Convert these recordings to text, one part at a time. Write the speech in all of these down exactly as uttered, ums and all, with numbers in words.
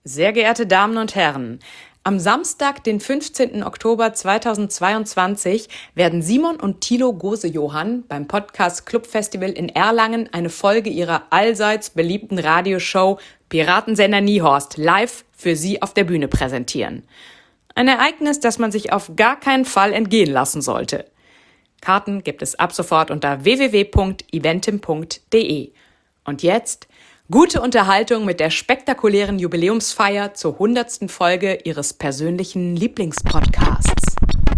Sehr geehrte Damen und Herren, am Samstag, den fünfzehnten Oktober zweitausendzweiundzwanzig, werden Simon und Thilo Gose-Johann beim Podcast Club Festival in Erlangen eine Folge ihrer allseits beliebten Radioshow Piratensender Niehorst live für Sie auf der Bühne präsentieren. Ein Ereignis, das man sich auf gar keinen Fall entgehen lassen sollte. Karten gibt es ab sofort unter w w w punkt eventim punkt d e. Und jetzt gute Unterhaltung mit der spektakulären Jubiläumsfeier zur hundertsten Folge Ihres persönlichen Lieblingspodcasts.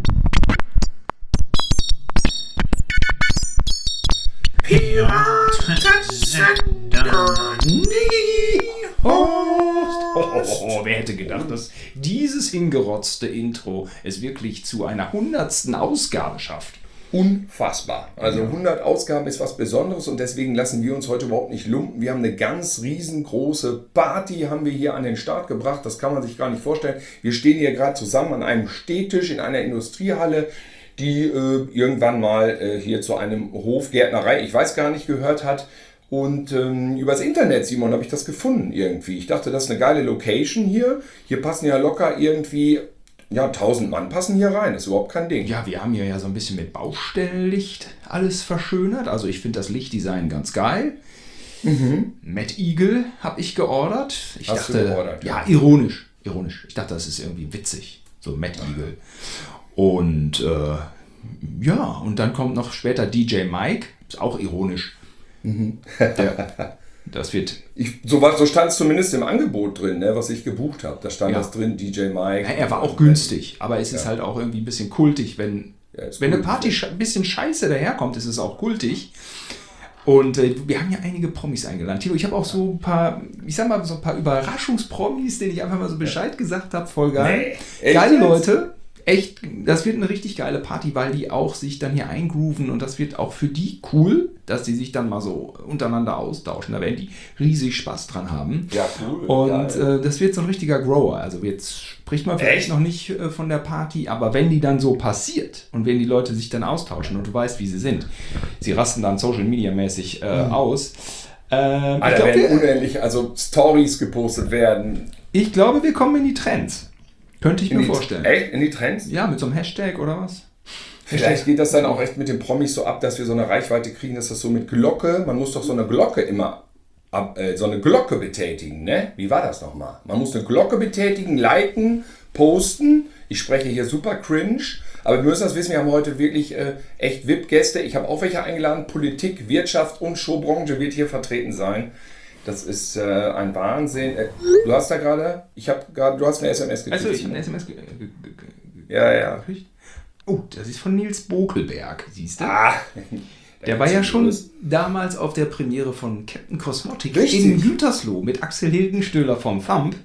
Piratensender Niehorst. Oh, oh, oh, wer hätte gedacht, dass dieses hingerotzte Intro es wirklich zu einer hundertsten Ausgabe schafft? Unfassbar. Also hundert Ausgaben ist was Besonderes und deswegen lassen wir uns heute überhaupt nicht lumpen. Wir haben eine ganz riesengroße Party, haben wir hier an den Start gebracht. Das kann man sich gar nicht vorstellen. Wir stehen hier gerade zusammen an einem Stehtisch in einer Industriehalle, die äh, irgendwann mal äh, hier zu einem Hofgärtnerei, ich weiß gar nicht, gehört hat. Und ähm, übers Internet, Simon, habe ich das gefunden irgendwie. Ich dachte, das ist eine geile Location hier. Hier passen ja locker irgendwie... Ja, tausend Mann passen hier rein, das ist überhaupt kein Ding. Ja, wir haben hier ja so ein bisschen mit Baustellenlicht alles verschönert. Also ich finde das Lichtdesign ganz geil. Mhm. Mad Eagle habe ich geordert. Ich Hast dachte, du geordert? Ja, ironisch, ironisch. Ich dachte, das ist irgendwie witzig, so Mad Eagle. Und äh, ja, und dann kommt noch später D J Mike, ist auch ironisch. Mhm. Der, das wird... Ich, so so stand es zumindest im Angebot drin, ne, was ich gebucht habe. Da stand Ja. das drin, D J Mike. Ja, er war auch günstig, aber es ist Ja. halt auch irgendwie ein bisschen kultig. Wenn, Ja, ist wenn eine cool. Party sche- ein bisschen scheiße daherkommt, ist es auch kultig. Und äh, wir haben ja einige Promis eingeladen. Tilo, ich habe auch so ein paar, ich sag mal, so ein paar Überraschungspromis, denen ich einfach mal so Bescheid gesagt habe. Voll geil. Nee, echt Geile jetzt? Leute. Echt, das wird eine richtig geile Party, weil die auch sich dann hier eingrooven und das wird auch für die cool, dass die sich dann mal so untereinander austauschen. Da werden die riesig Spaß dran haben. Ja, cool. Und Geil. äh, das wird so ein richtiger Grower. Also jetzt spricht man vielleicht Echt? noch nicht äh, von der Party, aber wenn die dann so passiert und wenn die Leute sich dann austauschen und du weißt, wie sie sind, sie rasten dann Social Media mäßig äh, Mhm. aus. Ähm, Alter, ich, glaub, werden wir, unendlich, also Stories gepostet werden. ich glaube, wir kommen in die Trends. Könnte ich In mir die, vorstellen. Echt? In die Trends? Ja, mit so einem Hashtag oder was? Vielleicht geht das dann auch echt mit den Promis so ab, dass wir so eine Reichweite kriegen, dass das so mit Glocke, man muss doch so eine Glocke immer, ab, äh, so eine Glocke betätigen, ne? Wie war das nochmal? Man muss eine Glocke betätigen, liken, posten. Ich spreche hier super cringe, aber wir müssen das wissen, wir haben heute wirklich äh, echt V I P-Gäste. Ich habe auch welche eingeladen, Politik, Wirtschaft und Showbranche wird hier vertreten sein. Das ist äh, ein Wahnsinn. Äh, du hast da gerade, ich habe gerade, du hast eine S M S gekriegt. Also ich habe eine S M S ge- ge- ge- ge- Ja, ja. gekriegt. Oh, das ist von Nils Bokelberg, siehst du? Ah, Der war ja schon damals auf der Premiere von Captain Cosmotic Richtig. in Gütersloh mit Axel Hildenstöhler vom Thumb.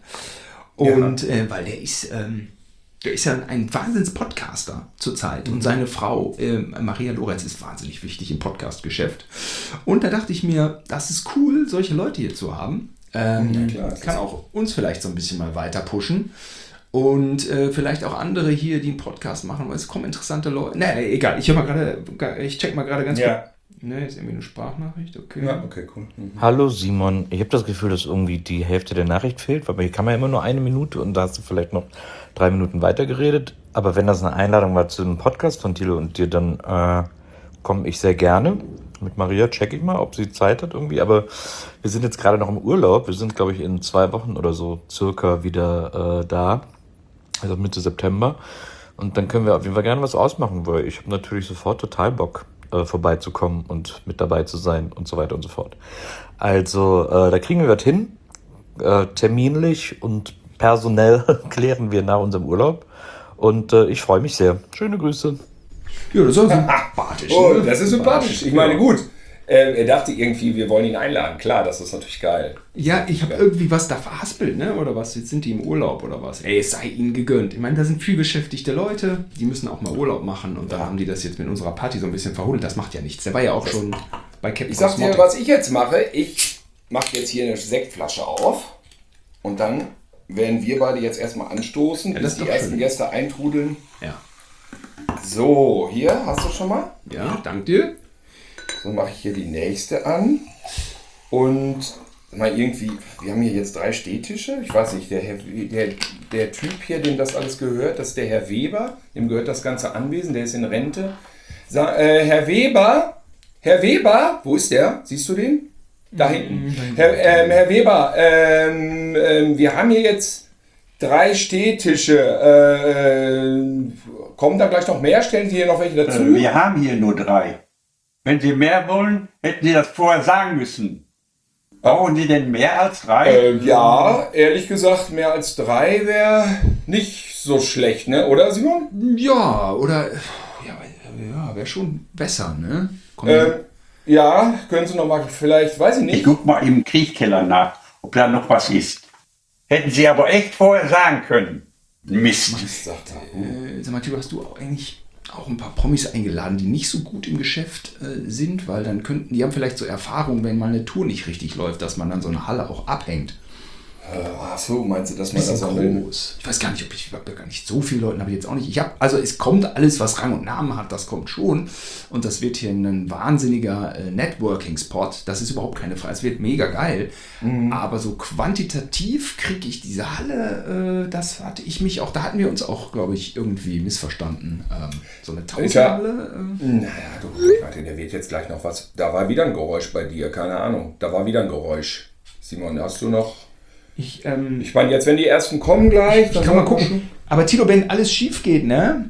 Und äh, weil der ist, ähm, der ist ja ein Wahnsinns-Podcaster zurzeit. Und seine Frau, äh, Maria Lorenz, ist wahnsinnig wichtig im Podcast-Geschäft. Und da dachte ich mir, das ist cool, solche Leute hier zu haben. Ähm, Ja, klar, das kann ist- auch uns vielleicht so ein bisschen mal weiter pushen. Und äh, vielleicht auch andere hier, die einen Podcast machen, weil es kommen interessante Leute. Nee, egal, ich, hör mal grade, ich check mal gerade ganz Ja. kurz. Ne, ist irgendwie eine Sprachnachricht, okay. Ja, okay, cool. Mhm. Hallo Simon, ich habe das Gefühl, dass irgendwie die Hälfte der Nachricht fehlt, weil hier kann man ja immer nur eine Minute und da hast du vielleicht noch drei Minuten weitergeredet. Aber wenn das eine Einladung war zu einem Podcast von Thilo und dir, dann äh, komme ich sehr gerne. Mit Maria check ich mal, ob sie Zeit hat irgendwie. Aber wir sind jetzt gerade noch im Urlaub. Wir sind, glaube ich, in zwei Wochen oder so circa wieder äh, da. Also Mitte September. Und dann können wir auf jeden Fall gerne was ausmachen, weil ich habe natürlich sofort total Bock, äh, vorbeizukommen und mit dabei zu sein und so weiter und so fort. Also äh, da kriegen wir was hin. Äh, terminlich und personell klären wir nach unserem Urlaub. Und äh, ich freue mich sehr. Schöne Grüße. Ja, das ist auch sympathisch. Oh, ne? das ist sympathisch. Ich meine, gut. Äh, er dachte irgendwie, wir wollen ihn einladen. Klar, das ist natürlich geil. Ja, ich habe irgendwie was da verhaspelt, ne? Oder was? Jetzt sind die im Urlaub oder was? Ey, es sei ihnen gegönnt. Ich meine, da sind viel beschäftigte Leute, die müssen auch mal Urlaub machen und da haben die das jetzt mit unserer Party so ein bisschen verhudelt. Das macht ja nichts. Der war ja auch schon bei Captain Ich sag dir, Cosmotic. was ich jetzt mache. Ich mache jetzt hier eine Sektflasche auf und dann werden wir beide jetzt erstmal anstoßen, Ja, bis das ist die doch ersten schön. Gäste eintrudeln. Ja. So, hier, hast du schon mal? Ja, dank dir. So mache ich hier die nächste an. Und mal irgendwie, wir haben hier jetzt drei Stehtische. Ich weiß nicht, der, Herr, der, der Typ hier, dem das alles gehört, das ist der Herr Weber. Dem gehört das ganze Anwesen, der ist in Rente. Sa- äh, Herr Weber, Herr Weber, wo ist der? Siehst du den? Da hinten. Herr, ähm, Herr Weber, ähm, ähm, wir haben hier jetzt drei Stehtische. Äh, kommen da gleich noch mehr? Stellen Sie hier noch welche dazu? Äh, Wir haben hier nur drei. Wenn Sie mehr wollen, hätten Sie das vorher sagen müssen. Brauchen Sie denn mehr als drei? Äh, ja, ehrlich gesagt, mehr als drei wäre nicht so schlecht, ne? Oder, Simon? Ja, oder. Ja, ja wäre schon besser, ne? Komm, Ähm, ja, können Sie noch mal vielleicht, weiß ich Ich nicht. guck mal im Kriechkeller nach, ob da noch was ist. Hätten Sie aber echt vorher sagen können. Mist. Sagt er. äh, sag mal, Tilo, hast du auch eigentlich auch ein paar Promis eingeladen, die nicht so gut im Geschäft äh, sind, weil dann könnten, die haben vielleicht so Erfahrung, wenn mal eine Tour nicht richtig läuft, dass man dann so eine Halle auch abhängt. Ach so, meinst du, dass man das Bisschen auch will? groß. Ich weiß gar nicht, ob ich, ich habe gar nicht so viele Leute, habe ich jetzt auch nicht. Ich habe, also es kommt alles, was Rang und Namen hat, das kommt schon. Und das wird hier ein wahnsinniger äh, Networking-Spot. Das ist überhaupt keine Frage. Es wird mega geil. Mhm. Aber so quantitativ kriege ich diese Halle, äh, das hatte ich mich auch, da hatten wir uns auch, glaube ich, irgendwie missverstanden. Ähm, so eine Tausendhalle. Äh, Naja, du, warte, der wird jetzt gleich noch was. Da war wieder ein Geräusch bei dir, keine Ahnung. Da war wieder ein Geräusch. Simon, hast du noch... ich, ähm, Ich meine, jetzt, wenn die ersten kommen gleich... Ich dann kann mal soll- gucken. Aber Tilo, wenn alles schief geht, ne?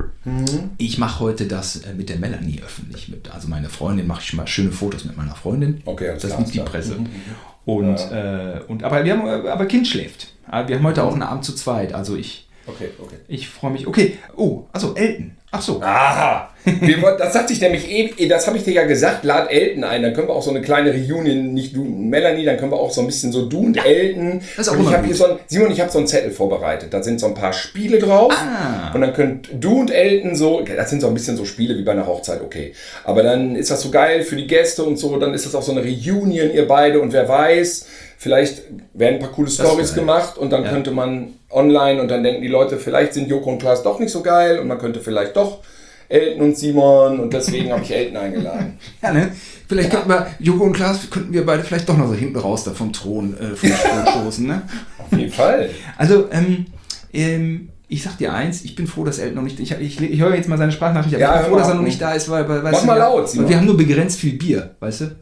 Ich mache heute das äh, mit der Melanie öffentlich. Mit, also meine Freundin, mache ich mal schöne Fotos mit meiner Freundin. Okay, alles das klar, liebt die alles Presse. klar. Und, äh, und aber wir haben, aber Kind schläft. Aber wir haben heute auch einen Abend zu zweit. Also ich, Okay, okay. ich freue mich. Okay. Oh, also Elton. Ach so. Aha, wir, wollten- das sagte ich nämlich eben, das habe ich dir ja gesagt, lad Elton ein, dann können wir auch so eine kleine Reunion, nicht du und Melanie, dann können wir auch so ein bisschen so du und Elton. das ist auch und ich immer habe hier gut. so ein, Simon, ich habe so einen Zettel vorbereitet, da sind so ein paar Spiele drauf Ah. und dann könnt du und Elton so, okay, das sind so ein bisschen so Spiele wie bei einer Hochzeit, okay, aber dann ist das so geil für die Gäste und so, dann ist das auch so eine Reunion, ihr beide, und wer weiß, vielleicht werden ein paar coole Stories geil. gemacht und dann Ja. könnte man online und dann denken die Leute, vielleicht sind Joko und Klaas doch nicht so geil und man könnte vielleicht doch Elton und Simon, und deswegen habe ich Elton eingeladen. Ja, ne? Vielleicht könnten wir, Joko und Klaas, könnten wir beide vielleicht doch noch so hinten raus da vom Thron, äh, vom Thron stoßen, ne? Auf jeden Fall. Also, ähm, ähm, ich sag dir eins, ich bin froh, dass Elton noch nicht, ich, ich, ich höre jetzt mal seine Sprachnachricht, aber Ja, ich bin hör froh, mal dass er noch ab. nicht da ist, weil, weil weißt Mach du, mal wir- laut, weil Simon. wir haben nur begrenzt viel Bier, weißt du?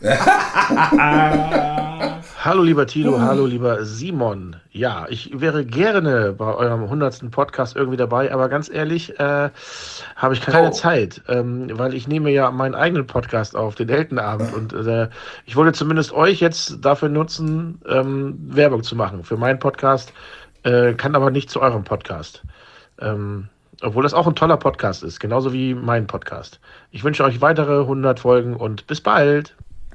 Hallo lieber Tilo, hallo lieber Simon. Ja, ich wäre gerne bei eurem hundertsten Podcast irgendwie dabei, aber ganz ehrlich, äh, habe ich keine Oh. Zeit, ähm, weil ich nehme ja meinen eigenen Podcast auf, den Eltenabend, und äh, ich wollte zumindest euch jetzt dafür nutzen, ähm, Werbung zu machen für meinen Podcast, äh, kann aber nicht zu eurem Podcast. Ähm, obwohl das auch ein toller Podcast ist, genauso wie mein Podcast. Ich wünsche euch weitere hundert Folgen und bis bald.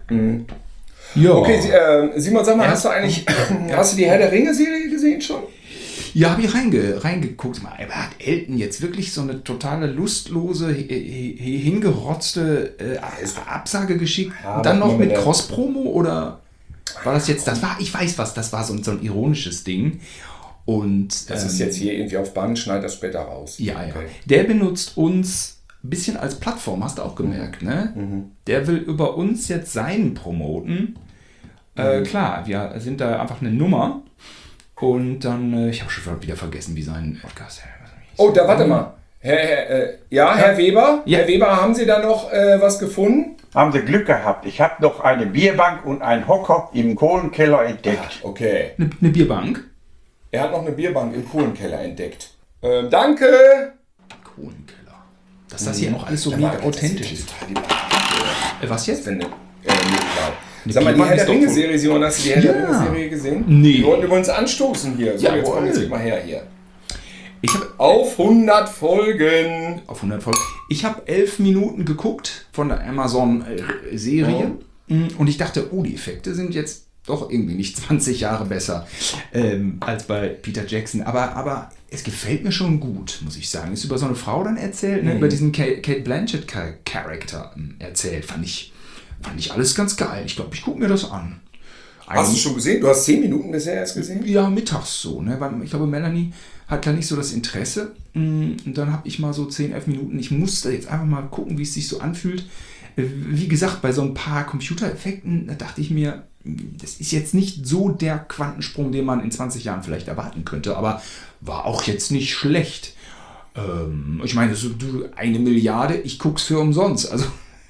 Ja. Okay, Sie- äh, Simon, sag mal, Ja. hast du eigentlich, hast du die Herr der Ringe-Serie gesehen schon? Ja, habe ich reinge, reingeguckt. Mal, aber hat Elton jetzt wirklich so eine totale lustlose, hi- hi- hingerotzte äh, Absage geschickt? Ja, Und dann aber noch mit der- Cross-Promo? Oder war das jetzt, das war, ich weiß was, das war so ein, so ein ironisches Ding. Und Das ist ähm, jetzt hier irgendwie auf Band, schneid das später raus. Ja, ja. Okay. Der benutzt uns ein bisschen als Plattform, hast du auch gemerkt, ne? Der will über uns jetzt seinen promoten. Äh, klar, wir sind da einfach eine Nummer. Und dann, äh, ich habe schon wieder vergessen, wie sein Podcast hieß. Oh, da warte mal. Herr, Herr, äh, ja, Herr Weber? Ja. Herr Weber, haben Sie da noch äh, was gefunden? Haben Sie Glück gehabt. Ich habe noch eine Bierbank und einen Hocker im Kohlenkeller entdeckt. Okay. Eine, eine Bierbank? Er hat noch eine Bierbank im Kohlenkeller entdeckt. Ähm, danke! Kohlenkeller. Dass das hier auch alles so Da mega war- authentisch das ist. total die- Äh, was jetzt? Wenn, äh, nee, klar. Eine Sag mal, die Bierbank Herr der ist doch Ringe-Serie, Simon, hast du die Herr der Ja. Ringe-Serie gesehen? Nee. Wir wollten übrigens anstoßen hier. So, jetzt Jawohl. komm, jetzt gib mal her hier. Ich habe Auf hundert Folgen. auf hundert Folgen. Ich habe elf Minuten geguckt von der Amazon-Serie und ich dachte, oh, die Effekte sind jetzt doch irgendwie nicht zwanzig Jahre besser ähm, als bei Peter Jackson. Aber, aber es gefällt mir schon gut, muss ich sagen. Ist über so eine Frau dann erzählt, ne? Über diesen Kate, Kate Blanchett-Charakter erzählt. Fand ich, fand ich alles ganz geil. Ich glaube, ich gucke mir das an. Hast du schon gesehen? Du hast zehn Minuten bisher erst gesehen? Ja, mittags so, ne? Weil ich glaube, Melanie hat da nicht so das Interesse. Und dann habe ich mal so zehn, elf Minuten. Ich musste jetzt einfach mal gucken, wie es sich so anfühlt. Wie gesagt, bei so ein paar Computereffekten, da dachte ich mir, das ist jetzt nicht so der Quantensprung, den man in zwanzig Jahren vielleicht erwarten könnte, aber war auch jetzt nicht schlecht. Ähm, ich meine, so, du, eine Milliarde, ich guck's für umsonst. Also,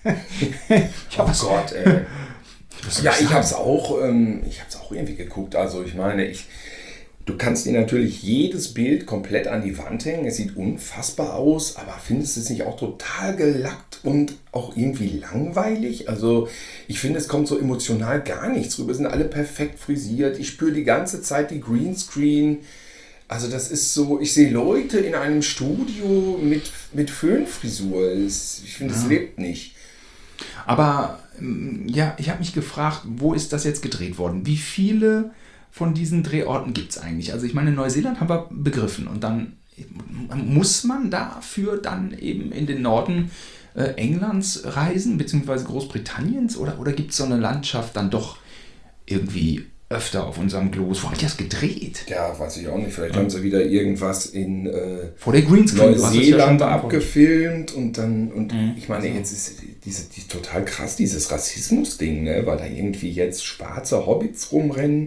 oh Gott, ey. Ja, ich hab's auch, ähm, ich hab's auch irgendwie geguckt. Also ich meine, ich, du kannst dir natürlich jedes Bild komplett an die Wand hängen. Es sieht unfassbar aus, aber findest du es nicht auch total gelackt und auch irgendwie langweilig? Also ich finde, es kommt so emotional gar nichts rüber. Es sind alle perfekt frisiert. Ich spüre die ganze Zeit die Greenscreen. Also das ist so, ich sehe Leute in einem Studio mit, mit Föhnfrisur. Es, ich finde, es Ja. lebt nicht. Aber ja, ich habe mich gefragt, wo ist das jetzt gedreht worden? Wie viele von diesen Drehorten gibt es eigentlich? Also ich meine, Neuseeland haben wir begriffen und dann muss man dafür dann eben in den Norden äh, Englands reisen, beziehungsweise Großbritanniens, oder, oder gibt es so eine Landschaft dann doch irgendwie öfter auf unserem Globus? Wo haben die das gedreht? Ja, weiß ich auch nicht. Vielleicht haben sie wieder irgendwas in äh, Vor der Greenscreen. du hast es ja schon Neuseeland beantwortet. abgefilmt und dann, und Mhm. ich meine, jetzt ist diese, die, total krass, dieses Rassismus-Ding, ne? Weil da irgendwie jetzt schwarze Hobbits rumrennen.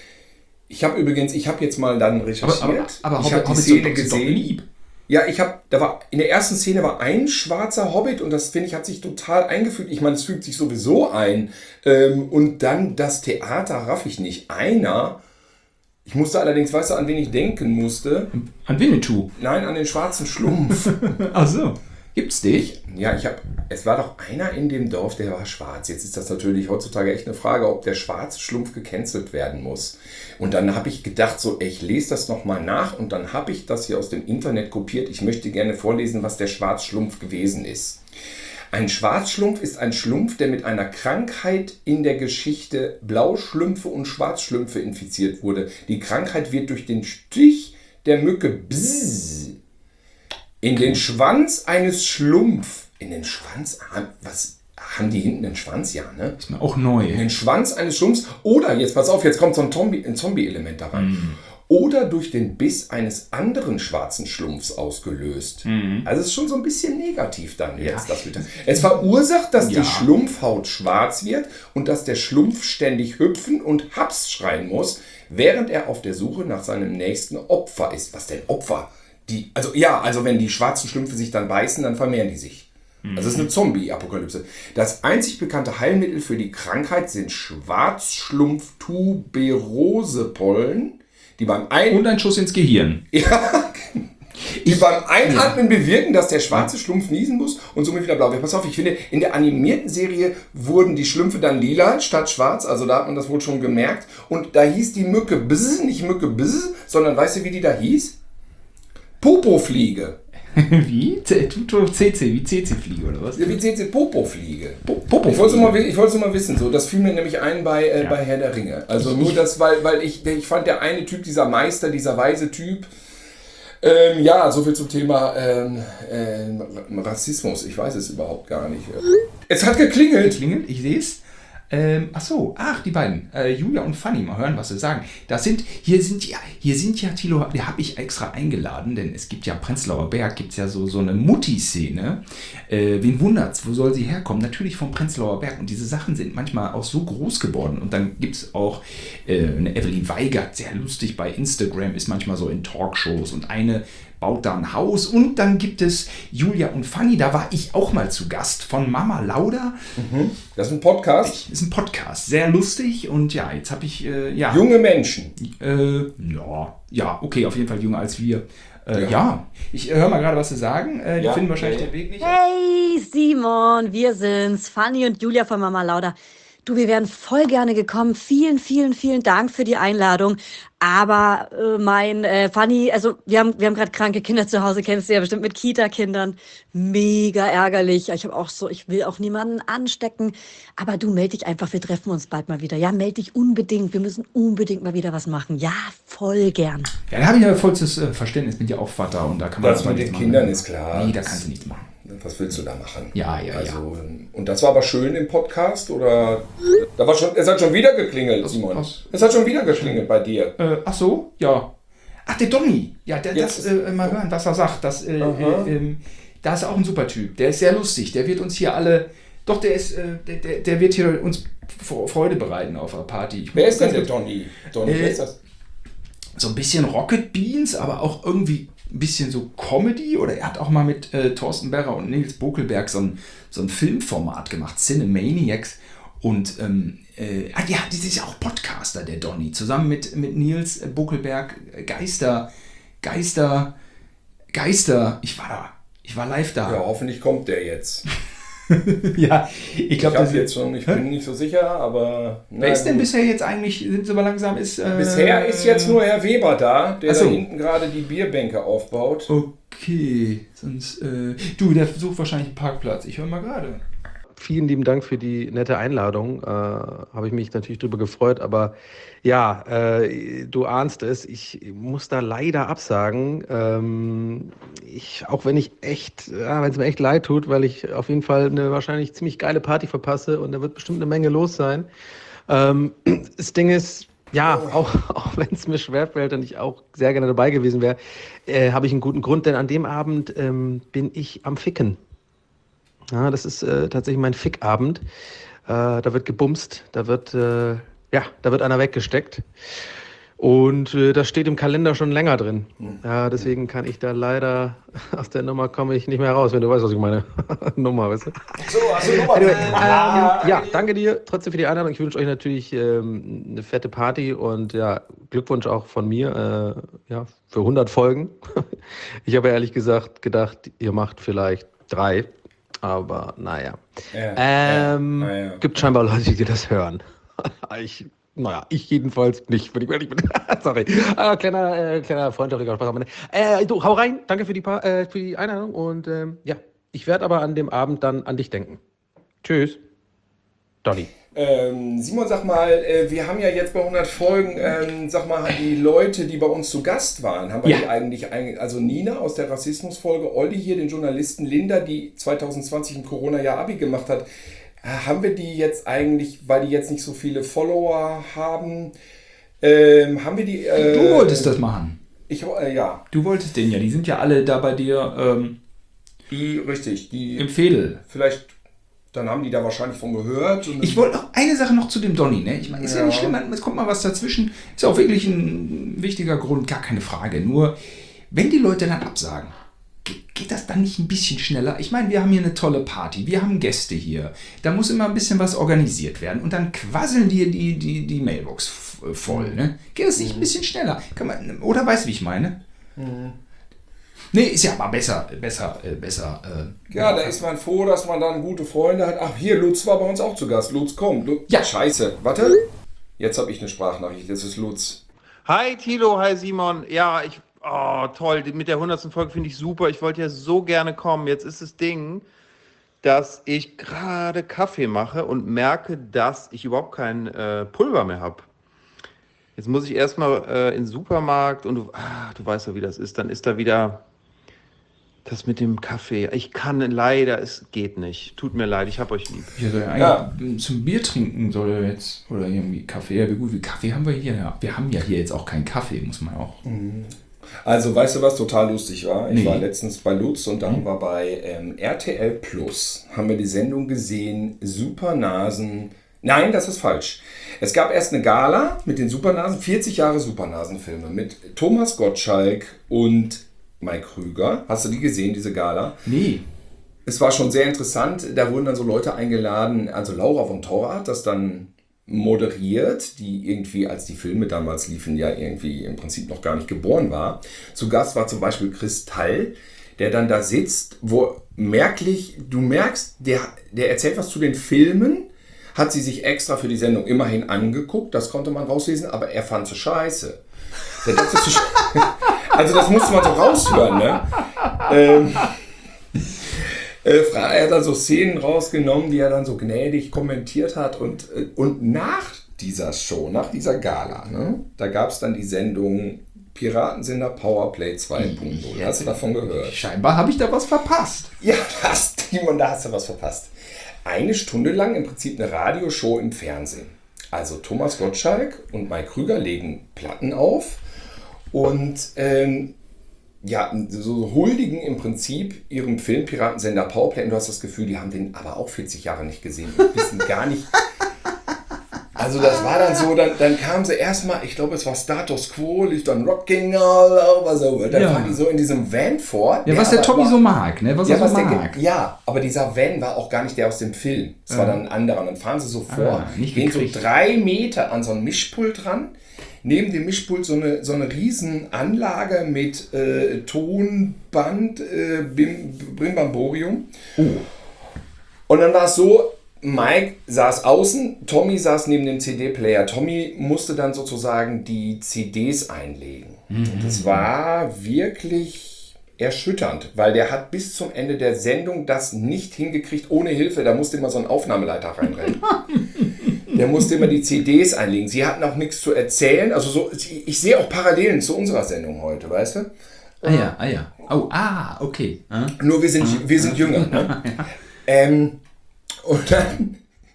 Ich habe übrigens, ich habe jetzt mal dann recherchiert. Aber, aber, aber ich habe die Hobbits Szene sind doch- sind doch gesehen. lieb. Ja, ich habe, da war, in der ersten Szene war ein schwarzer Hobbit und das, finde ich, hat sich total eingefügt. Ich meine, es fügt sich sowieso ein. Ähm, und dann das Theater raff ich nicht. Einer, ich musste allerdings, weißt du, an wen ich denken musste? An Winnetou. Nein, an den schwarzen Schlumpf. Ach so. Gibt's dich? Ja, ich habe, es war doch einer in dem Dorf, der war schwarz. Jetzt ist das natürlich heutzutage echt eine Frage, ob der schwarze Schlumpf gecancelt werden muss. Und dann habe ich gedacht, so, ich lese das nochmal nach und dann habe ich das hier aus dem Internet kopiert. Ich möchte gerne vorlesen, was der Schwarzschlumpf gewesen ist. Ein Schwarzschlumpf ist ein Schlumpf, der mit einer Krankheit in der Geschichte Blauschlümpfe und Schwarzschlümpfe infiziert wurde. Die Krankheit wird durch den Stich der Mücke Bzzz in den Schwanz eines Schlumpf. In den Schwanz? Was? Haben die hinten einen Schwanz? Ja, ne? Ist mir auch neu. In den Schwanz eines Schlumpfs. Oder, jetzt pass auf, jetzt kommt so ein Zombie- ein Zombie-Element da rein. Mm. Oder durch den Biss eines anderen schwarzen Schlumpfs ausgelöst. Mm. Also es ist schon so ein bisschen negativ dann jetzt. Das wieder. Es verursacht, dass Ja. die Schlumpfhaut schwarz wird und dass der Schlumpf ständig hüpfen und Haps schreien muss, während er auf der Suche nach seinem nächsten Opfer ist. Was denn Opfer? Die, also ja, also wenn die schwarzen Schlümpfe sich dann beißen, dann vermehren die sich. Also es ist eine Zombie-Apokalypse. Das einzig bekannte Heilmittel für die Krankheit sind Schwarzschlumpf-Tuberosepollen, die beim Ein- Und ein Schuss ins Gehirn. ja, die beim Einatmen bewirken, dass der schwarze Schlumpf niesen muss und somit wieder blau wird. Pass auf, ich finde, in der animierten Serie wurden die Schlümpfe dann lila statt schwarz, also da hat man das wohl schon gemerkt. Und da hieß die Mücke Bzz, nicht Mücke Bzz, sondern weißt du, wie die da hieß? Popofliege. Wie? C C, wie C C-Fliege oder was? Ja, wie C C Popofliege. Popofliege. Ich wollte es mal, ich wollte es mal wissen, so, das fiel mir nämlich ein bei, äh, Ja. bei Herr der Ringe. Also nur das, weil, weil ich, ich fand der eine Typ, dieser Meister, dieser weise Typ, ähm, ja, so viel zum Thema ähm, ähm, Rassismus. Ich weiß es überhaupt gar nicht. Es hat geklingelt. Klingelt, ich sehe es. Ähm, ach so, ach, die beiden, äh, Julia und Fanny, mal hören, was sie sagen. Das sind, hier sind ja, hier sind ja, Thilo, die habe ich extra eingeladen, denn es gibt ja Prenzlauer Berg, gibt es ja so, so eine Mutti-Szene. Äh, wen wundert's, wo soll sie herkommen? Natürlich vom Prenzlauer Berg. Und diese Sachen sind manchmal auch so groß geworden. Und dann gibt es auch äh, eine Evelyn Weigert, sehr lustig bei Instagram, ist manchmal so in Talkshows und eine baut da ein Haus. Und dann gibt es Julia und Fanny, da war ich auch mal zu Gast von Mama Lauda. Das ist ein Podcast. Ist ein Podcast, sehr lustig und ja, jetzt habe ich, äh, ja, Junge Menschen. äh, ja, ja, okay, auf jeden Fall jünger als wir. Äh, ja. Ja. ich äh, höre mal gerade, was sie sagen. Äh, die Ja, finden wahrscheinlich ja, ja. den Weg nicht. Hey Simon, wir sind's, Fanny und Julia von Mama Lauda. Du, wir wären voll gerne gekommen. Vielen, vielen, vielen Dank für die Einladung. Aber äh, mein äh, Fanny, also wir haben, wir haben gerade kranke Kinder zu Hause, kennst du ja bestimmt mit Kita-Kindern. Mega ärgerlich. Ich habe auch so, ich will auch niemanden anstecken. Aber du meld dich einfach, wir treffen uns bald mal wieder. Ja, meld dich unbedingt. Wir müssen unbedingt mal wieder was machen. Ja, voll gern. Ja, da habe ich ja vollstes äh, Verständnis, bin ja auch Vater und da kann man Das mit nichts den machen. Kindern ist klar. Nee, da kannst du nichts machen. Was willst du da machen? Ja, ja, also, ja. Und das war aber schön im Podcast, oder? Da war schon, es hat schon wieder geklingelt, was, Simon. Was? Es hat schon wieder geklingelt bei dir. Äh, ach so, ja. Ach, der Donny. Ja, der, Jetzt das, äh, mal hören, was er sagt. Das, äh, äh, äh, da ist auch ein super Typ. Der ist sehr lustig. Der wird uns hier alle, doch, der ist, äh, der, der, der wird hier uns Freude bereiten auf der Party. Ich Wer ist denn der Donny? Donny, äh, wer ist das? So ein bisschen Rocket Beans, aber auch irgendwie ein bisschen so Comedy, oder er hat auch mal mit äh, Thorsten Berrer und Nils Bokelberg so ein, so ein Filmformat gemacht, Cinemaniacs, und ähm, äh, ja, das ist ja auch Podcaster, der Donny, zusammen mit, mit Nils Bokelberg, Geister, Geister, Geister, ich war da, ich war live da. Ja, hoffentlich kommt der jetzt. Ja, ich glaube, ich das jetzt schon, ich bin nicht so sicher, aber... Wer ist denn bisher jetzt eigentlich, sind sie aber langsam, ist... Äh, Bisher ist jetzt nur Herr Weber da, der so. da hinten gerade die Bierbänke aufbaut. Okay, sonst... Äh, du, der sucht wahrscheinlich einen Parkplatz. Ich höre mal gerade. Vielen lieben Dank für die nette Einladung. Äh, Habe ich mich natürlich drüber gefreut. Aber ja, äh, du ahnst es, ich muss da leider absagen. Ähm, ich, auch wenn ich echt, ja, wenn es mir echt leid tut, weil ich auf jeden Fall eine wahrscheinlich ziemlich geile Party verpasse und da wird bestimmt eine Menge los sein. Ähm, das Ding ist, ja, auch, auch wenn es mir schwerfällt und ich auch sehr gerne dabei gewesen wäre, äh, habe ich einen guten Grund, denn an dem Abend ähm, bin ich am Ficken. Ja, das ist äh, tatsächlich mein Fickabend. Äh, da wird gebumst, da wird, äh, ja, da wird einer weggesteckt. Und äh, das steht im Kalender schon länger drin. Ja, deswegen kann ich da leider, aus der Nummer komme ich nicht mehr raus, wenn du weißt, was ich meine. Nummer, weißt du? So, also Nummer. Anyway, ähm, ja, danke dir trotzdem für die Einladung. Ich wünsche euch natürlich ähm, eine fette Party und ja, Glückwunsch auch von mir äh, ja, für hundert Folgen. Ich habe ehrlich gesagt gedacht, ihr macht vielleicht drei. Aber naja. Ja, ähm, ja, ja. Gibt scheinbar Leute, die das hören. ich, naja, ich jedenfalls nicht, wenn ich ehrlich bin. Sorry. Ah, kleiner, äh, kleiner freundlicher Spaß am Ende. Äh, du, hau rein. Danke für die, pa- äh, für die Einladung. Und ähm, ja, ich werde aber an dem Abend dann an dich denken. Tschüss. Donny. Ähm, Simon, sag mal, äh, wir haben ja jetzt bei hundert Folgen, ähm, sag mal, die Leute, die bei uns zu Gast waren, haben wir Ja. die eigentlich, eigentlich, also Nina aus der Rassismusfolge, Olli hier, den Journalisten, Linda, die zwanzig zwanzig im Corona-Jahr Abi gemacht hat, äh, haben wir die jetzt eigentlich, weil die jetzt nicht so viele Follower haben, ähm, haben wir die... Äh, Du wolltest das machen. Ich, äh, ja. Du wolltest den ja. Die sind ja alle da bei dir ähm, Die, richtig, die... im Fädel. Vielleicht... Dann haben die da wahrscheinlich von gehört. Und Ich wollte noch eine Sache noch zu dem Donny, ne? Ich meine, ist ja. ja nicht schlimm, es kommt mal was dazwischen. Ist ja auch wirklich ein wichtiger Grund, gar keine Frage. Nur, wenn die Leute dann absagen, geht, geht das dann nicht ein bisschen schneller? Ich meine, wir haben hier eine tolle Party, wir haben Gäste hier. Da muss immer ein bisschen was organisiert werden. Und dann quasseln die die, die, die Mailbox voll, ne? Geht das nicht ein bisschen schneller? Kann man, oder weißt du, wie ich meine? Mhm. Nee, ist ja aber besser, besser, äh, besser. Äh, ja, da ist man froh, dass man dann gute Freunde hat. Ach, hier, Lutz war bei uns auch zu Gast. Lutz, komm. Lutz. Ja. Scheiße, warte. Jetzt habe ich eine Sprachnachricht. Das ist Lutz. Hi Thilo, hi Simon. Ja, ich, oh toll, mit der hundertsten Folge finde ich super. Ich wollte ja so gerne kommen. Jetzt ist das Ding, dass ich gerade Kaffee mache und merke, dass ich überhaupt kein äh, Pulver mehr habe. Jetzt muss ich erstmal äh, in den Supermarkt und du, ah, du weißt ja, wie das ist. Dann ist da wieder das mit dem Kaffee. Ich kann leider, es geht nicht. Tut mir leid, ich hab euch lieb. Ja, soll ja Ja. zum Bier trinken soll er jetzt. Oder irgendwie Kaffee. Ja, wie gut, wie Kaffee haben wir hier. Ja, wir haben ja hier jetzt auch keinen Kaffee, muss man auch. Also, weißt du, was total lustig war? Ich Nee. war letztens bei Lutz und dann war bei ähm, R T L Plus, haben wir die Sendung gesehen, Supernasen. Nein, das ist falsch. Es gab erst eine Gala mit den Supernasen, vierzig Jahre Supernasenfilme mit Thomas Gottschalk und Mike Krüger. Hast du die gesehen, diese Gala? Nee. Es war schon sehr interessant. Da wurden dann so Leute eingeladen. Also Laura von Torra hat das dann moderiert, die irgendwie, als die Filme damals liefen, ja irgendwie im Prinzip noch gar nicht geboren war. Zu Gast war zum Beispiel Kristall, der dann da sitzt, wo merklich, du merkst, der, der erzählt was zu den Filmen, hat sie sich extra für die Sendung immerhin angeguckt, das konnte man rauslesen, aber er fand sie scheiße. Der dachte sich, also das musste man so raushören, ne? Ähm, äh, er hat dann so Szenen rausgenommen, die er dann so gnädig kommentiert hat und, und nach dieser Show, nach dieser Gala, ne, da gab es dann die Sendung Piratensender Powerplay zwei Punkt null. Hast du davon gehört? Scheinbar habe ich da was verpasst. Ja, das, Timon, da hast du was verpasst. Eine Stunde lang im Prinzip eine Radioshow im Fernsehen. Also Thomas Gottschalk und Mike Krüger legen Platten auf und ähm, ja, so huldigen im Prinzip ihrem Film Piratensender Powerplay. Und du hast das Gefühl, die haben den aber auch vierzig Jahre nicht gesehen und wissen gar nicht. Also das war dann so, dann, dann kamen sie erstmal, ich glaube es war Status Quo, lief dann Rocking All Over so. Dann Ja. fahren die so in diesem Van vor. Ja, was der aber Tommy war- so mag, ne? Was ja, er was so der, mag. ge- ja, aber dieser Van war auch gar nicht der aus dem Film. Es war dann ein anderer. Und dann fahren sie so vor, Ah, nicht gehen so gekriegt. drei Meter an so ein Mischpult ran. Neben dem Mischpult so eine, so eine riesen Anlage mit äh, Tonband, äh, Bim, Brimbamborium. Und dann war es so, Mike saß außen, Tommy saß neben dem C D-Player. Tommy musste dann sozusagen die C Ds einlegen. Und das war wirklich erschütternd, weil der hat bis zum Ende der Sendung das nicht hingekriegt ohne Hilfe. Da musste immer so ein Aufnahmeleiter reinrennen. Der musste immer die C Ds einlegen. Sie hatten auch nichts zu erzählen. Also so, ich, ich sehe auch Parallelen zu unserer Sendung heute, weißt du? Ah ja, ah ja. Oh, ah, okay. Ah. Nur wir sind, wir sind jünger. Ne? ähm, und, dann,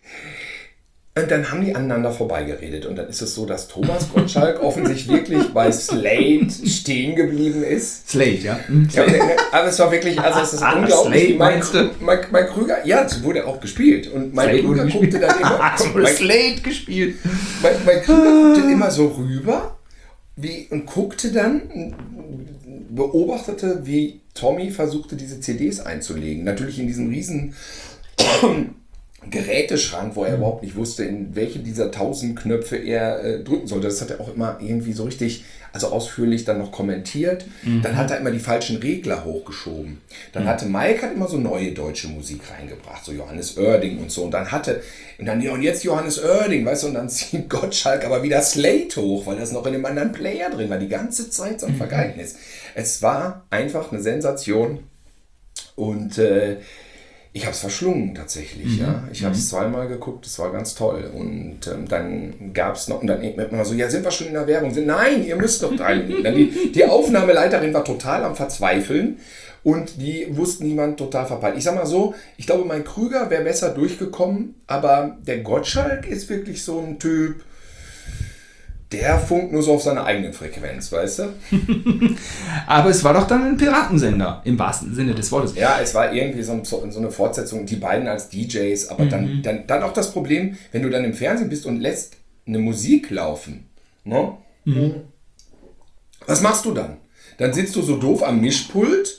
und dann haben die aneinander vorbeigeredet. Und dann ist es so, dass Thomas Gottschalk offensichtlich wirklich bei Slate stehen geblieben ist. Slate, ja. Hm, Ja, Slate. aber es war wirklich, also es ist Ah, unglaublich. Slate, Mike, meinst du? Mike, Mike Krüger, ja, es wurde auch gespielt. Und Mike Slate wurde Krüger guckte gespielt. dann immer, Ah, es wurde Mike, Slate gespielt. Mike, Mike Krüger guckte immer so rüber wie, und guckte dann, beobachtete, wie Tommy versuchte, diese C Ds einzulegen. Natürlich in diesem riesen Geräteschrank, wo er überhaupt nicht wusste, in welche dieser tausend Knöpfe er äh, drücken sollte. Das hat er auch immer irgendwie so richtig, also ausführlich dann noch kommentiert. Mhm. Dann hat er immer die falschen Regler hochgeschoben. Dann Mhm. hatte Mike hat immer so neue deutsche Musik reingebracht, so Johannes Oerding und so. Und dann hatte, und dann, ja, und jetzt Johannes Oerding, weißt du, und dann zieht Gottschalk aber wieder Slate hoch, weil das noch in dem anderen Player drin war, die ganze Zeit so ein Vergeignis. Es war einfach eine Sensation und äh, ich habe es verschlungen tatsächlich, Mhm. ja. Ich habe es Mhm. zweimal geguckt, es war ganz toll. Und ähm, dann gab es noch, und dann immer so, ja, sind wir schon in der Werbung? Nein, ihr müsst doch teilnehmen. Dann die, die Aufnahmeleiterin war total am Verzweifeln und die wussten niemand total verpeilt. Ich sag mal so, ich glaube, mein Krüger wäre besser durchgekommen, aber der Gottschalk ist wirklich so ein Typ, der funkt nur so auf seiner eigenen Frequenz, weißt du? Aber es war doch dann ein Piratensender, im wahrsten Sinne des Wortes. Ja, es war irgendwie so, ein, so eine Fortsetzung, die beiden als D Js, aber Mhm. dann, dann, dann auch das Problem, wenn du dann im Fernsehen bist und lässt eine Musik laufen, ne? Mhm. Was machst du dann? Dann sitzt du so doof am Mischpult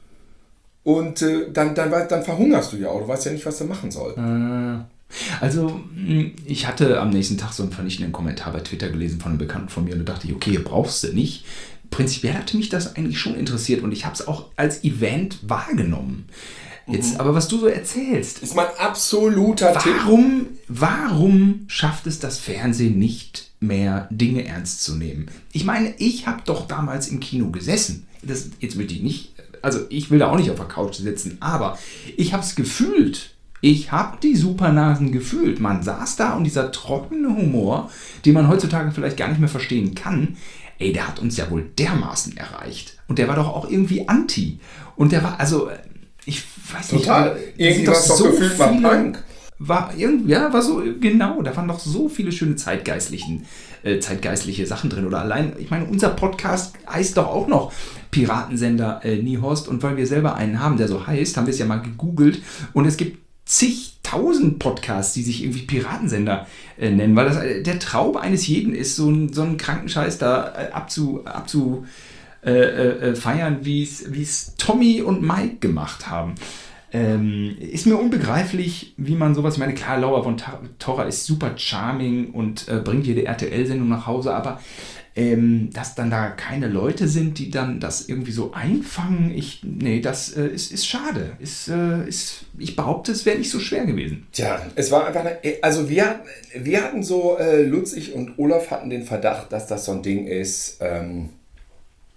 und äh, dann, dann, dann verhungerst du ja auch, du weißt ja nicht, was du machen sollst. Äh, Also, mh, ich hatte am nächsten Tag so einen vernichtenden Kommentar bei Twitter gelesen von einem Bekannten von mir und da dachte ich, okay, brauchst du nicht. Prinzipiell hatte mich das eigentlich schon interessiert und ich habe es auch als Event wahrgenommen. Jetzt, Mhm. aber was du so erzählst, ist mein absoluter Tipp. warum, warum schafft es das Fernsehen nicht mehr, Dinge ernst zu nehmen? Ich meine, ich habe doch damals im Kino gesessen. Das, jetzt will ich nicht, also ich will da auch nicht auf der Couch sitzen, aber ich habe es gefühlt. Ich habe die Supernasen gefühlt. Man saß da und dieser trockene Humor, den man heutzutage vielleicht gar nicht mehr verstehen kann, ey, der hat uns ja wohl dermaßen erreicht. Und der war doch auch irgendwie anti. Und der war, also, ich weiß nicht. Total. da Irgendwie sind war es doch gefühlt mal viele- Punk. War irgendwie, ja, war so, genau, da waren doch so viele schöne zeitgeistlichen, äh, zeitgeistliche Sachen drin. Oder allein, ich meine, unser Podcast heißt doch auch noch Piratensender äh, Niehorst. Und weil wir selber einen haben, der so heißt, haben wir es ja mal gegoogelt. Und es gibt zigtausend Podcasts, die sich irgendwie Piratensender äh, nennen, weil das äh, der Traum eines jeden ist, so, ein, so einen kranken Scheiß da äh, abzu, abzu äh, äh, feiern, wie es Tommy und Mike gemacht haben. Ähm, ist mir unbegreiflich, wie man sowas, ich meine, klar, Laura von Torra ist super charming und äh, bringt jede R T L-Sendung nach Hause, aber ähm, dass dann da keine Leute sind, die dann das irgendwie so einfangen, ich, nee, das äh, ist, ist schade. Ist, äh, ist, ich behaupte, es wäre nicht so schwer gewesen. Tja, es war einfach, eine, also wir, wir hatten so, äh, Lutz, ich und Olaf hatten den Verdacht, dass das so ein Ding ist, ähm,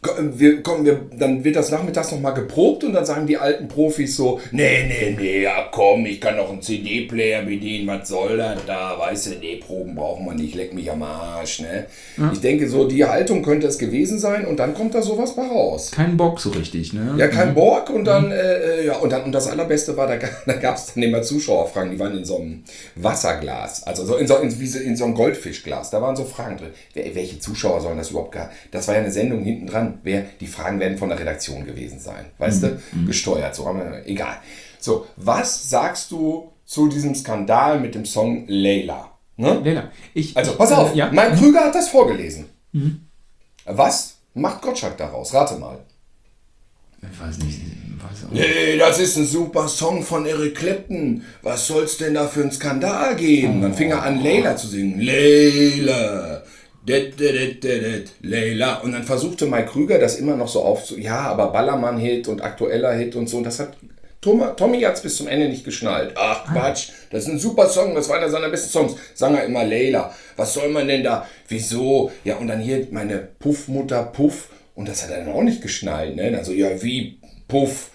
Wir, komm, wir, dann wird das nachmittags nochmal geprobt und dann sagen die alten Profis so, nee, nee, nee, ja komm, ich kann doch einen C D-Player bedienen, was soll das da, weißt du, nee, Proben brauchen wir nicht, leck mich am Arsch, ne? Ja. Ich denke so, die Haltung könnte es gewesen sein und dann kommt da sowas bei raus. Kein Bock so richtig, ne? Ja, kein mhm. Bock und dann, mhm. äh, ja, und dann, und das Allerbeste war, da, da gab es dann immer Zuschauerfragen, die waren in so einem Wasserglas, also so in so, in, in so einem Goldfischglas, da waren so Fragen drin. Welche Zuschauer sollen das überhaupt gar, das war ja eine Sendung hinten dran. Wer, die Fragen werden von der Redaktion gewesen sein, weißt mhm. du, gesteuert, so, aber egal. So, was sagst du zu diesem Skandal mit dem Song Layla? Ne? Layla. Ich, also, pass auf, äh, ja. mein Krüger hat das vorgelesen. Mhm. Was macht Gottschalk daraus? Rate mal. Ich weiß nicht. Weiß auch nicht. Nee, das ist ein super Song von Eric Clapton. Was soll's denn da für einen Skandal geben? Oh. Dann fing er an, Layla zu singen. Layla. Det, det, det, det, Layla. Und dann versuchte Mike Krüger das immer noch so aufzu... Ja, aber Ballermann-Hit und aktueller Hit und so. Und das hat... Tom, Tommy hat es bis zum Ende nicht geschnallt. Ach Quatsch, das ist ein super Song, das war einer seiner besten Songs. Sang er immer Layla. Was soll man denn da? Wieso? Ja, und dann hier meine Puffmutter Puff. Und das hat er dann auch nicht geschnallt. Ne? Also, ja, wie Puff.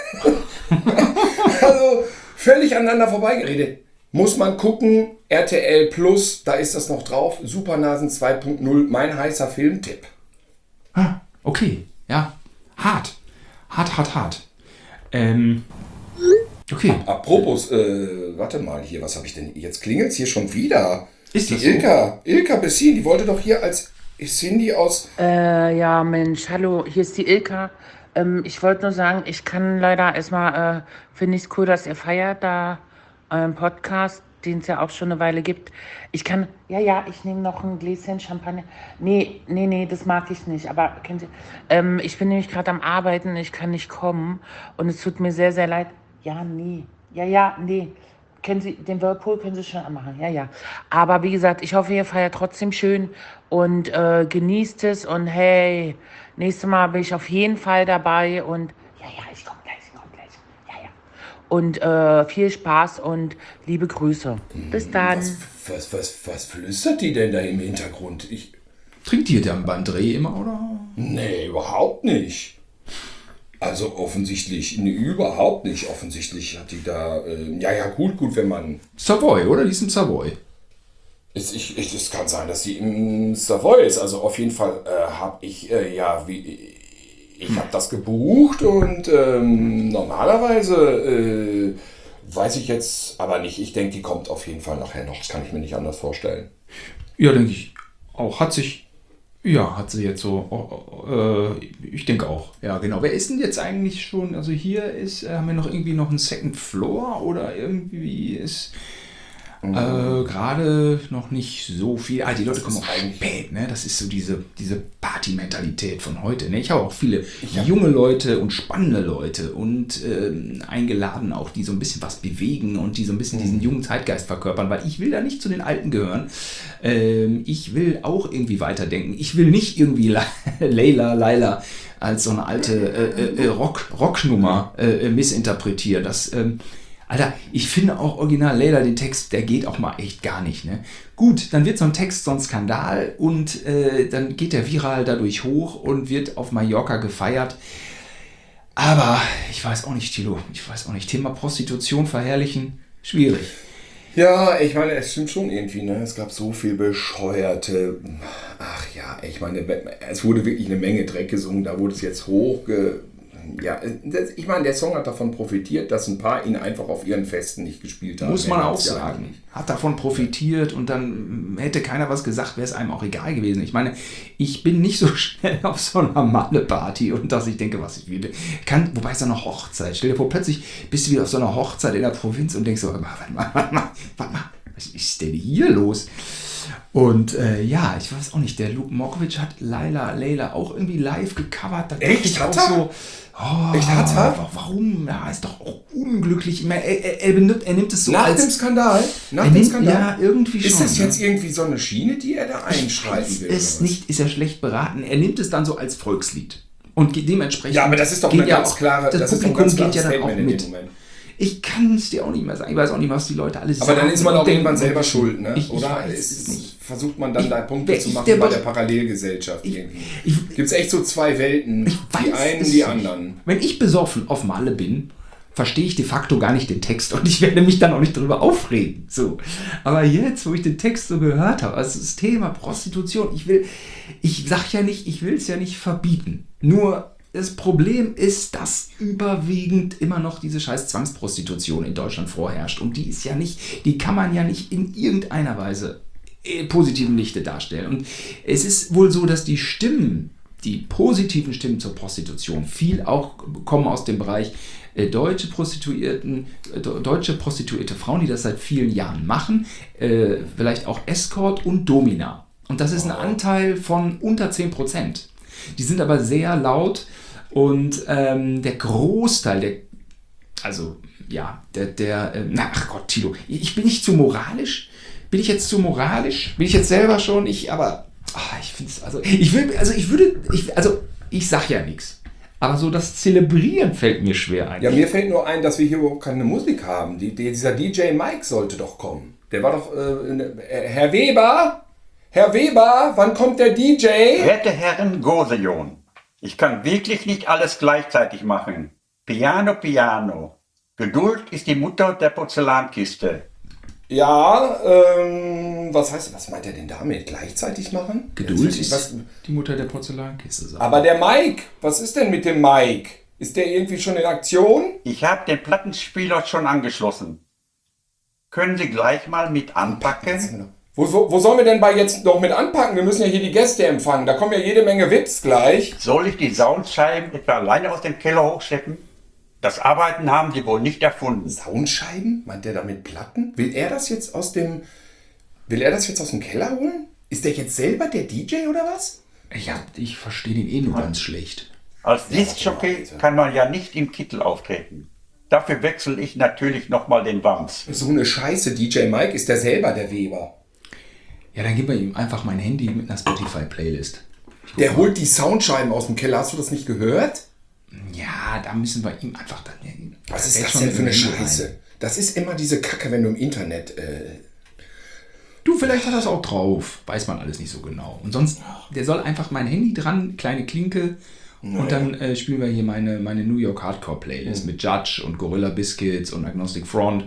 Also, völlig aneinander vorbeigeredet. Muss man gucken, R T L Plus, da ist das noch drauf. Supernasen zwei Punkt null, mein heißer Filmtipp. Ah, okay, ja. Hart. Hart, hart, hart. Ähm, okay. Apropos, äh, warte mal hier, was habe ich denn? Jetzt klingelt's hier schon wieder. Ist die das Ilka, so? Ilka Bessin, die wollte doch hier als Cindy aus... Äh, ja, Mensch, hallo, hier ist die Ilka. Ähm, ich wollte nur sagen, ich kann leider erstmal, äh, finde ich es cool, dass ihr feiert, da euren Podcast, den es ja auch schon eine Weile gibt. Ich kann, ja, ja, ich nehme noch ein Gläschen Champagner. Nee, nee, nee, das mag ich nicht. Aber kennen Sie, ähm, ich bin nämlich gerade am Arbeiten, ich kann nicht kommen. Und es tut mir sehr, sehr leid. Ja, nee, ja, ja, nee. Kennen Sie, den Whirlpool können Sie schon anmachen, ja, ja. Aber wie gesagt, ich hoffe, ihr feiert trotzdem schön und äh, genießt es. Und hey, nächstes Mal bin ich auf jeden Fall dabei. Und ja, ja, ich komme gleich, ich komme gleich. Ja, ja. Und äh, viel Spaß und liebe Grüße. Bis dann. Was, was, was, was flüstert die denn da im Hintergrund? Ich... Trinkt ihr dann beim Dreh immer, oder? Nee, überhaupt nicht. Also offensichtlich, nee, überhaupt nicht. Offensichtlich hat die da, äh, ja, ja, gut, gut, wenn man... Savoy, oder? Die ist im Savoy. Es, ich, ich, es kann sein, dass sie im Savoy ist. Also auf jeden Fall äh, habe ich, äh, ja, wie... Ich hm. habe das gebucht und ähm, normalerweise äh, weiß ich jetzt aber nicht. Ich denke, die kommt auf jeden Fall nachher noch. Das kann ich mir nicht anders vorstellen. Ja, denke ich auch. Hat sich... Ja, hat sie jetzt so, oh, äh, ich denke auch, ja genau. Wer ist denn jetzt eigentlich schon, also hier ist, äh, haben wir noch irgendwie noch einen Second Floor oder irgendwie ist mhm. äh, gerade noch nicht so viel, ah, die Leute kommen auch spät, ne, das ist so diese, diese Party-Mentalität von heute, ne, ich habe auch viele ja. junge Leute und spannende Leute und äh, eingeladen auch, die so ein bisschen was bewegen und die so ein bisschen mhm. diesen jungen Zeitgeist verkörpern, weil ich will da nicht zu den Alten gehören. Ich will auch irgendwie weiterdenken. Ich will nicht irgendwie Layla, Layla als so eine alte äh, äh, Rock, Rocknummer äh, missinterpretieren. Das, ähm, Alter, ich finde auch original Layla, den Text, der geht auch mal echt gar nicht. Ne? Gut, dann wird so ein Text so ein Skandal und äh, dann geht der viral dadurch hoch und wird auf Mallorca gefeiert. Aber ich weiß auch nicht, Thilo, ich weiß auch nicht. Thema Prostitution verherrlichen, schwierig. Ja, ich meine, es stimmt schon irgendwie, ne? Es gab so viel bescheuerte, ach ja, ich meine, es wurde wirklich eine Menge Dreck gesungen, da wurde es jetzt hochge... Ja, ich meine, der Song hat davon profitiert, dass ein paar ihn einfach auf ihren Festen nicht gespielt haben. Muss man auch sagen. Hat davon profitiert und dann hätte keiner was gesagt, wäre es einem auch egal gewesen. Ich meine, ich bin nicht so schnell auf so einer Malle-Party und dass ich denke, was ich will. Kann, wobei es so eine Hochzeit. Stell dir vor, plötzlich bist du wieder auf so einer Hochzeit in der Provinz und denkst so, warte mal, warte mal, warte mal, warte mal, was ist denn hier los? Und äh, ja, ich weiß auch nicht, der Luke Mockridge hat Layla, Layla auch irgendwie live gecovert. Da Echt? ich Hat auch er? So, oh, Echt hat er? Warum? Ja, ist doch auch unglücklich. Er, er, er, benimmt, er nimmt es so Nach als... dem Skandal? Nach er dem nimmt, Skandal? Ja, irgendwie schon. Ist das jetzt ne? irgendwie so eine Schiene, die er da einschreiten will? Ist nicht, ist er schlecht beraten. Er nimmt es dann so als Volkslied. Und dementsprechend... Ja, aber das ist doch geht eine ja ganz auch, klare... Das, das Publikum ist doch ein geht ja dann auch Statement mit. in dem Moment. Ich kann es dir auch nicht mehr sagen. Ich weiß auch nicht, was die Leute alles Aber sagen. dann ist man auch und irgendwann denken. selber schuld, ne? Ich, ich Oder weiß ist, es nicht. versucht man dann Ich- da Punkte wer zu ich machen der bei Be- der Parallelgesellschaft Ich- irgendwie? ich- Gibt es echt so zwei Welten? Ich die weiß einen, es die nicht. anderen. Wenn ich besoffen auf Malle bin, verstehe ich de facto gar nicht den Text und ich werde mich dann auch nicht darüber aufregen. So. Aber jetzt, wo ich den Text so gehört habe, also das Thema Prostitution, ich will, ich sag ja nicht, ich will es ja nicht verbieten. Nur das Problem ist, dass überwiegend immer noch diese scheiß Zwangsprostitution in Deutschland vorherrscht. Und die ist ja nicht, die kann man ja nicht in irgendeiner Weise äh, positiven Lichte darstellen. Und es ist wohl so, dass die Stimmen, die positiven Stimmen zur Prostitution, viel auch kommen aus dem Bereich äh, deutsche Prostituierten, äh, deutsche prostituierte Frauen, die das seit vielen Jahren machen, äh, vielleicht auch Escort und Domina. Und das ist ein Anteil von unter zehn Prozent. Die sind aber sehr laut und ähm, der Großteil, der, also ja, der, der, äh, na, ach Gott, Tilo, ich bin nicht zu moralisch. Bin ich jetzt zu moralisch? Bin ich jetzt selber schon? Ich, aber, ach, ich finde es, also, ich will, also ich würde, ich, also, ich sag ja nichts. Aber so das Zelebrieren fällt mir schwer ein. Ja, mir fällt nur ein, dass wir hier überhaupt keine Musik haben. Die, die, dieser D J Mike sollte doch kommen. Der war doch, äh, äh, Herr Weber, Herr Weber, wann kommt der D J? Werte Herren Gosejon, ich kann wirklich nicht alles gleichzeitig machen. Piano, piano. Geduld ist die Mutter der Porzellankiste. Ja, ähm, was heißt, was meint er denn damit? Gleichzeitig machen? Geduld Jetzt, was, ist die Mutter der Porzellankiste. Sagen. aber der Mike, was ist denn mit dem Mike? Ist der irgendwie schon in Aktion? Ich habe den Plattenspieler schon angeschlossen. Können Sie gleich mal mit anpacken? Wo, wo, wo sollen wir denn bei jetzt noch mit anpacken? Wir müssen ja hier die Gäste empfangen. Da kommen ja jede Menge V I Ps gleich. Soll ich die Soundscheiben etwa alleine aus dem Keller hochschleppen? Das Arbeiten haben Sie wohl nicht erfunden. Soundscheiben? Meint der damit Platten? Will er das jetzt aus dem, will er das jetzt aus dem Keller holen? Ist der jetzt selber der D J oder was? Ja, ich verstehe den eh nur ganz schlecht. Als Discjockey kann man ja nicht im Kittel auftreten. Dafür wechsle ich natürlich nochmal den Wams. So eine Scheiße, D J Mike ist der selber der Weber. Ja, dann gib mir ihm einfach mein Handy mit einer Spotify-Playlist. Der holt die Soundscheiben aus dem Keller. Hast du das nicht gehört? Ja, da müssen wir ihm einfach dann... Was ist das denn für eine Scheiße? Das ist immer diese Kacke, wenn du im Internet... Äh Du, vielleicht hat er es auch drauf. Weiß man alles nicht so genau. Und sonst, der soll einfach mein Handy dran, kleine Klinke. Und Naja. dann äh, spielen wir hier meine, meine New York Hardcore Playlist mit Judge und Gorilla Biscuits und Agnostic Front.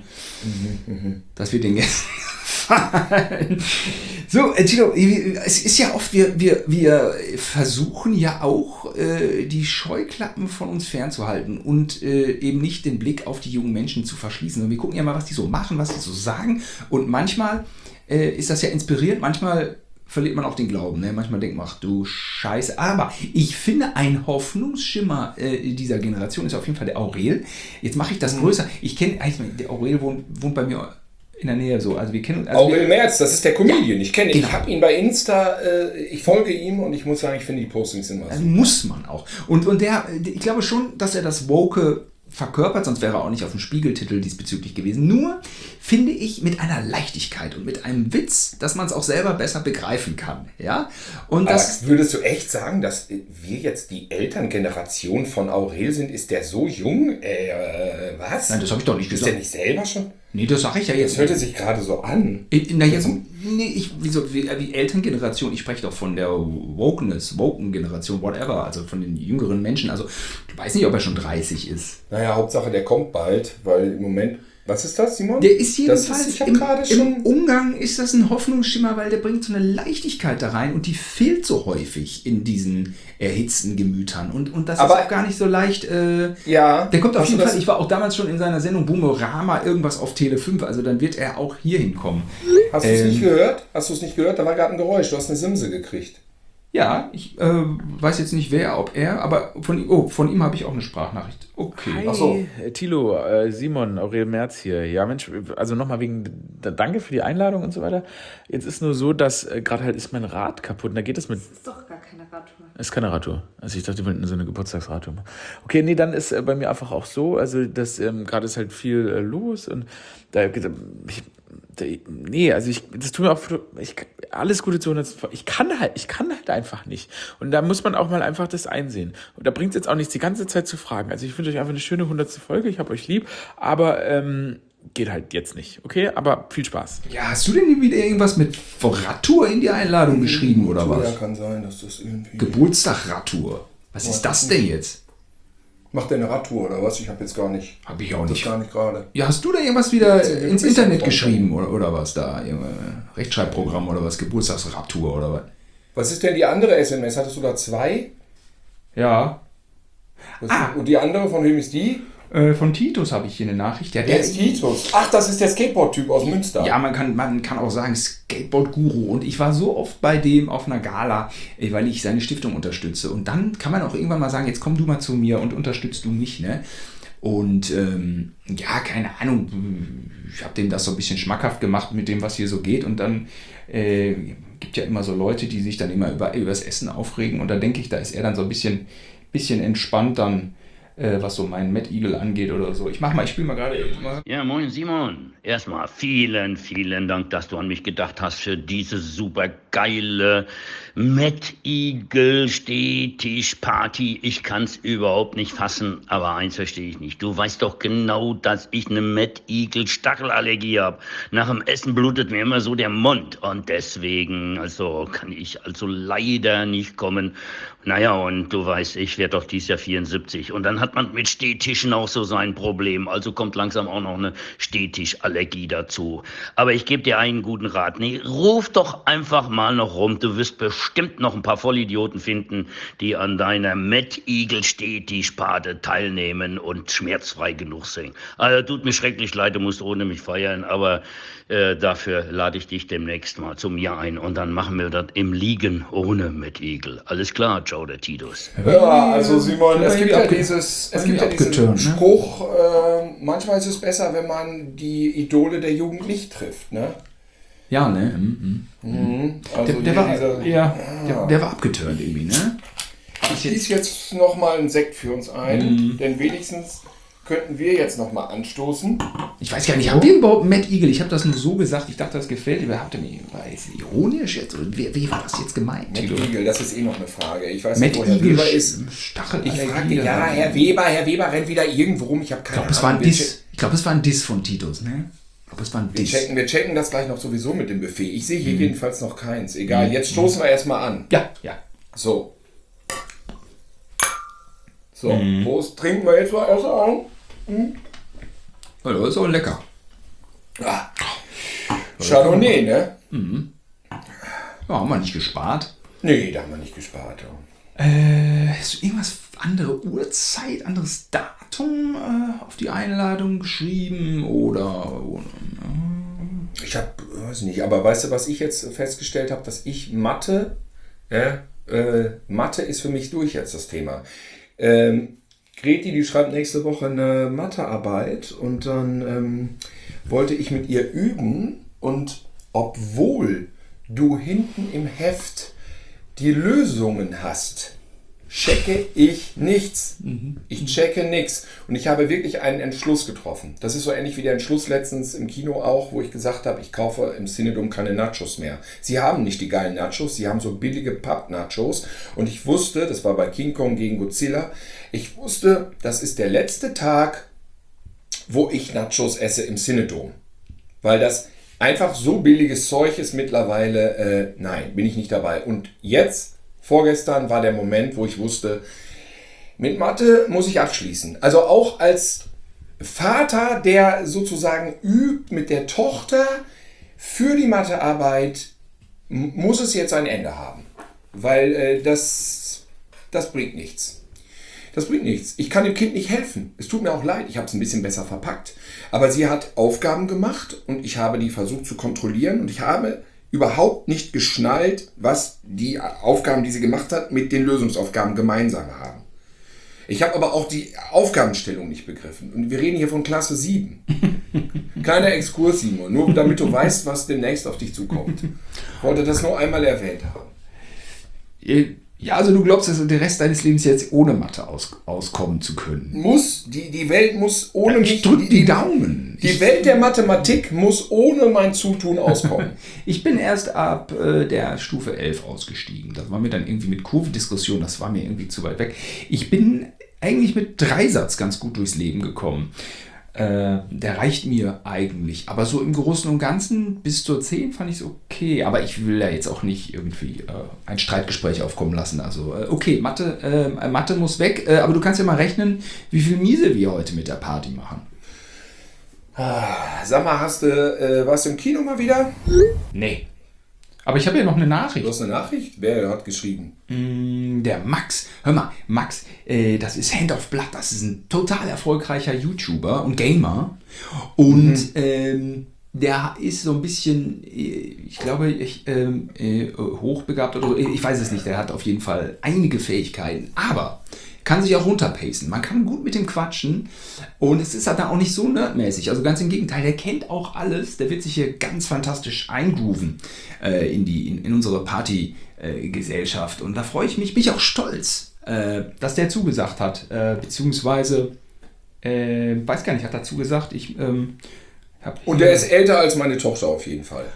Das wird den Gästen gefallen. So, äh, Tilo, es ist ja oft, wir, wir, wir versuchen ja auch, äh, die Scheuklappen von uns fernzuhalten und äh, eben nicht den Blick auf die jungen Menschen zu verschließen. Und wir gucken ja mal, was die so machen, was die so sagen. Und manchmal äh, ist das ja inspirierend, manchmal verliert man auch den Glauben. Ne? Manchmal denkt man, ach du Scheiße. Aber ich finde, ein Hoffnungsschimmer äh, dieser Generation ist auf jeden Fall der Aurel. Jetzt mache ich das größer. Ich kenne, der Aurel wohnt, wohnt bei mir in der Nähe so. Also wir kennen also Aurel Merz, das ist der Comedian. Ich kenne ihn. Genau. Ich habe ihn bei Insta, äh, ich folge ihm und ich muss sagen, ich finde die Postings immer Also so. muss man auch. Und, und der, ich glaube schon, dass er das Woke verkörpert, sonst wäre er auch nicht auf dem Spiegeltitel diesbezüglich gewesen. Nur finde ich mit einer Leichtigkeit und mit einem Witz, dass man es auch selber besser begreifen kann. Ja? Und das, Aber würdest du echt sagen, dass wir jetzt die Elterngeneration von Aurel sind? Ist der so jung? Äh, was? Nein, das habe ich doch nicht Ist gesagt. der nicht selber schon? Nee, das sage ich ja jetzt. Das hörte sich gerade so an. In, naja, so, nee, ich, wieso, wie, die Elterngeneration, ich spreche doch von der Wokeness, Woken-Generation, whatever, also von den jüngeren Menschen. Also, ich weiß nicht, ob er schon dreißig ist. Naja, Hauptsache der kommt bald, weil im Moment... Was ist das, Simon? Der ist jedenfalls das ist, ich hab im, gerade schon... im Umgang ist das ein Hoffnungsschimmer, weil der bringt so eine Leichtigkeit da rein und die fehlt so häufig in diesen erhitzten Gemütern. Und, und das Aber- ist auch gar nicht so leicht. Äh, Ja. der kommt auf hast jeden du das- Fall, ich war auch damals schon in seiner Sendung Boomerama, irgendwas auf Tele fünf, also dann wird er auch hier hinkommen. Hast du es Ähm, nicht gehört? Hast du es nicht gehört? Da war gerade ein Geräusch. Du hast eine Simse gekriegt. Ja, ich äh, weiß jetzt nicht wer, ob er, aber von, ihm- oh, von ihm habe ich auch eine Sprachnachricht. Okay. Hi, Ach so. äh, Thilo, äh, Simon, Aurel Merz hier. Ja, Mensch, also nochmal wegen, da, danke für die Einladung und so weiter. Jetzt ist nur so, dass äh, gerade halt ist mein Rad kaputt und da geht es mit... Das ist doch gar keine Radtour. Ist keine Radtour. Also ich dachte, wir wollten so eine Geburtstagsradtour machen. Okay, nee, dann ist äh, bei mir einfach auch so, also das ähm, gerade ist halt viel äh, los und da, ich, nee, also ich, das tut mir auch, ich, alles Gute zu hundert. Ich kann halt, ich kann halt einfach nicht. Und da muss man auch mal einfach das einsehen. Und da bringt es jetzt auch nichts, die ganze Zeit zu fragen. Also ich wünsche euch einfach eine schöne hundertste Folge, ich hab euch lieb, aber ähm, geht halt jetzt nicht, okay? Aber viel Spaß. Ja, hast du denn wieder irgendwas mit Radtour in die Einladung geschrieben, oder was? Ja, kann sein, dass das irgendwie... Geburtstag-Radtour. Was ist das denn jetzt? Macht der eine Radtour oder was? Ich habe jetzt gar nicht. Hab ich auch das nicht. gar nicht gerade. Ja, hast du da irgendwas wieder Ja, ins bist Internet ja geschrieben oder, oder was da? Irgendein Rechtschreibprogramm oder was? Geburtstagsradtour oder was? Was ist denn die andere S M S? Hattest du da zwei? Ja. Was Ah. Und die andere, von wem ist die? Äh, von Titus habe ich hier eine Nachricht. Der, Der ist Titus. Ach, das ist der Skateboard-Typ aus Münster. Ja, man kann, man kann auch sagen Skateboard-Guru. Und ich war so oft bei dem auf einer Gala, weil ich seine Stiftung unterstütze. Und dann kann man auch irgendwann mal sagen, jetzt komm du mal zu mir und unterstützt du mich, ne? Und ähm, ja, keine Ahnung, ich habe dem das so ein bisschen schmackhaft gemacht mit dem, was hier so geht. Und dann äh, gibt ja immer so Leute, die sich dann immer über, über das Essen aufregen. Und da denke ich, da ist er dann so ein bisschen, bisschen entspannt dann, äh, was so meinen Mad Eagle angeht oder so. Ich mach mal, ich spiele mal gerade eben mal. Ja, moin Simon. Erstmal vielen, vielen Dank, dass du an mich gedacht hast für diese super geile Mad Eagle Stehtisch-Party. Ich kann's überhaupt nicht fassen, aber eins verstehe ich nicht. Du weißt doch genau, dass ich eine Mad Eagle Stachelallergie habe. Nach dem Essen blutet mir immer so der Mund und deswegen, also kann ich also leider nicht kommen. Naja, und du weißt, ich werde doch dieses Jahr vierundsiebzig und dann hat man mit Stehtischen auch so sein Problem. Also kommt langsam auch noch eine Stehtischallergie dazu. Aber ich gebe dir einen guten Rat. Nee, ruf doch einfach mal noch rum. Du wirst bestimmt noch ein paar Vollidioten finden, die an deiner Mad Eagle Stehtischparty teilnehmen und schmerzfrei genug singen. Also tut mir schrecklich leid, du musst ohne mich feiern, aber äh, dafür lade ich dich demnächst mal zu mir ein und dann machen wir das im Liegen ohne Mad Eagle. Alles klar, Joe der Titus. Ja, also Simon, es Ja, gibt ja abge- dieses, es irgendwie gibt ja diesen abgeturnt, ne? Spruch, äh, manchmal ist es besser, wenn man die Idole der Jugend nicht trifft, ne? Ja, ne? Mhm. Mhm. Also Der, der, hier war, diese- ja, der, der war abgeturnt irgendwie, ne? Ich gieße jetzt nochmal einen Sekt für uns ein, Mhm. denn wenigstens könnten wir jetzt nochmal anstoßen. Ich weiß gar nicht, haben wir überhaupt einen Mad Eagle? Ich habe das nur so gesagt, ich dachte, das gefällt dir. Habt ihr mir, war es ironisch jetzt? Oder wie, wie war das jetzt gemeint? Mad Eagle, das ist eh noch eine Frage. Ich weiß Mad nicht, wo Herr Eagle Weber ist. Stachelallergie. Ich fragte, ja, Herr Weber, Herr Weber rennt wieder irgendwo rum. Ich habe Ich keine glaube, es war ein Wir Diss. Ich glaube, es war ein Diss von Titus, ne? Ich glaube, es war ein Wir Diss. checken, wir checken das gleich noch sowieso mit dem Buffet. Ich sehe hier Mhm. jedenfalls noch keins. Egal, Mhm. jetzt stoßen wir erstmal an. Ja, ja. So. So, Mhm. Prost. Trinken wir jetzt mal erst an. Mhm. Ja, das ist auch lecker. Ah. Chardonnay, ne? Mhm. Ja, haben wir nicht gespart. Nee, da haben wir nicht gespart. Ja. Äh, hast du irgendwas, andere Uhrzeit, anderes Datum äh, auf die Einladung geschrieben oder... oder Ich habe, weiß nicht, aber weißt du, was ich jetzt festgestellt habe, dass ich Mathe, ja, äh, Mathe ist für mich durch jetzt das Thema. Ähm, Greti, die schreibt nächste Woche eine Mathearbeit und dann ähm, wollte ich mit ihr üben und obwohl du hinten im Heft die Lösungen hast, checke ich nichts. Ich checke nichts. Und ich habe wirklich einen Entschluss getroffen. Das ist so ähnlich wie der Entschluss letztens im Kino auch, wo ich gesagt habe, ich kaufe im Cinedom keine Nachos mehr. Sie haben nicht die geilen Nachos, sie haben so billige Papp-Nachos. Und ich wusste, das war bei King Kong gegen Godzilla, ich wusste, das ist der letzte Tag, wo ich Nachos esse im Cinedom. Weil das einfach so billiges Zeug ist mittlerweile, äh, nein, bin ich nicht dabei. Und jetzt, vorgestern, war der Moment, wo ich wusste, mit Mathe muss ich abschließen. Also auch als Vater, der sozusagen übt mit der Tochter für die Mathearbeit, m- muss es jetzt ein Ende haben. Weil äh, das, das bringt nichts. Das bringt nichts. Ich kann dem Kind nicht helfen. Es tut mir auch leid, ich habe es ein bisschen besser verpackt. Aber sie hat Aufgaben gemacht und ich habe die versucht zu kontrollieren und ich habe überhaupt nicht geschnallt, was die Aufgaben, die sie gemacht hat, mit den Lösungsaufgaben gemeinsam haben. Ich habe aber auch die Aufgabenstellung nicht begriffen. Und wir reden hier von Klasse sieben. Kleiner Exkurs, Simon, nur damit du weißt, was demnächst auf dich zukommt. Ich wollte das nur einmal erwähnt haben. Ja, also du glaubst, dass den Rest deines Lebens jetzt ohne Mathe aus, auskommen zu können? Muss, die, die Welt muss ohne ja, mich... Ich drück die, die Daumen. Die ich, Welt der Mathematik muss ohne mein Zutun auskommen. Ich bin erst ab äh, der Stufe elf ausgestiegen. Das war mir dann irgendwie mit Kurvendiskussion, das war mir irgendwie zu weit weg. Ich bin eigentlich mit Dreisatz ganz gut durchs Leben gekommen. Äh, der reicht mir eigentlich. Aber so im Großen und Ganzen bis zur zehn fand ich es okay. Aber ich will ja jetzt auch nicht irgendwie äh, ein Streitgespräch aufkommen lassen. Also äh, okay, Mathe, äh, Mathe muss weg. Äh, aber du kannst ja mal rechnen, wie viel Miese wir heute mit der Party machen. Ah, sag mal, hast du, äh, warst du im Kino mal wieder? Nee. Aber ich habe ja noch eine Nachricht. Du hast eine Nachricht? Wer hat geschrieben? Mm, der Max. Hör mal, Max, äh, das ist Hand of Blood. Das ist ein total erfolgreicher YouTuber und Gamer. Und mhm. ähm, der ist so ein bisschen, ich glaube, ich, ähm, äh, hochbegabt oder so. Ich weiß es nicht. Der hat auf jeden Fall einige Fähigkeiten. Aber kann sich auch runterpacen. Man kann gut mit dem quatschen und es ist halt dann auch nicht so nerdmäßig. Also ganz im Gegenteil, der kennt auch alles. Der wird sich hier ganz fantastisch eingrooven äh, in, die, in, in unsere Partygesellschaft. Äh, und da freue ich mich, bin ich auch stolz, äh, dass der zugesagt hat. Äh, beziehungsweise, äh, weiß gar nicht, hat er zugesagt. Ich, ähm, hab und der ist älter als meine Tochter auf jeden Fall.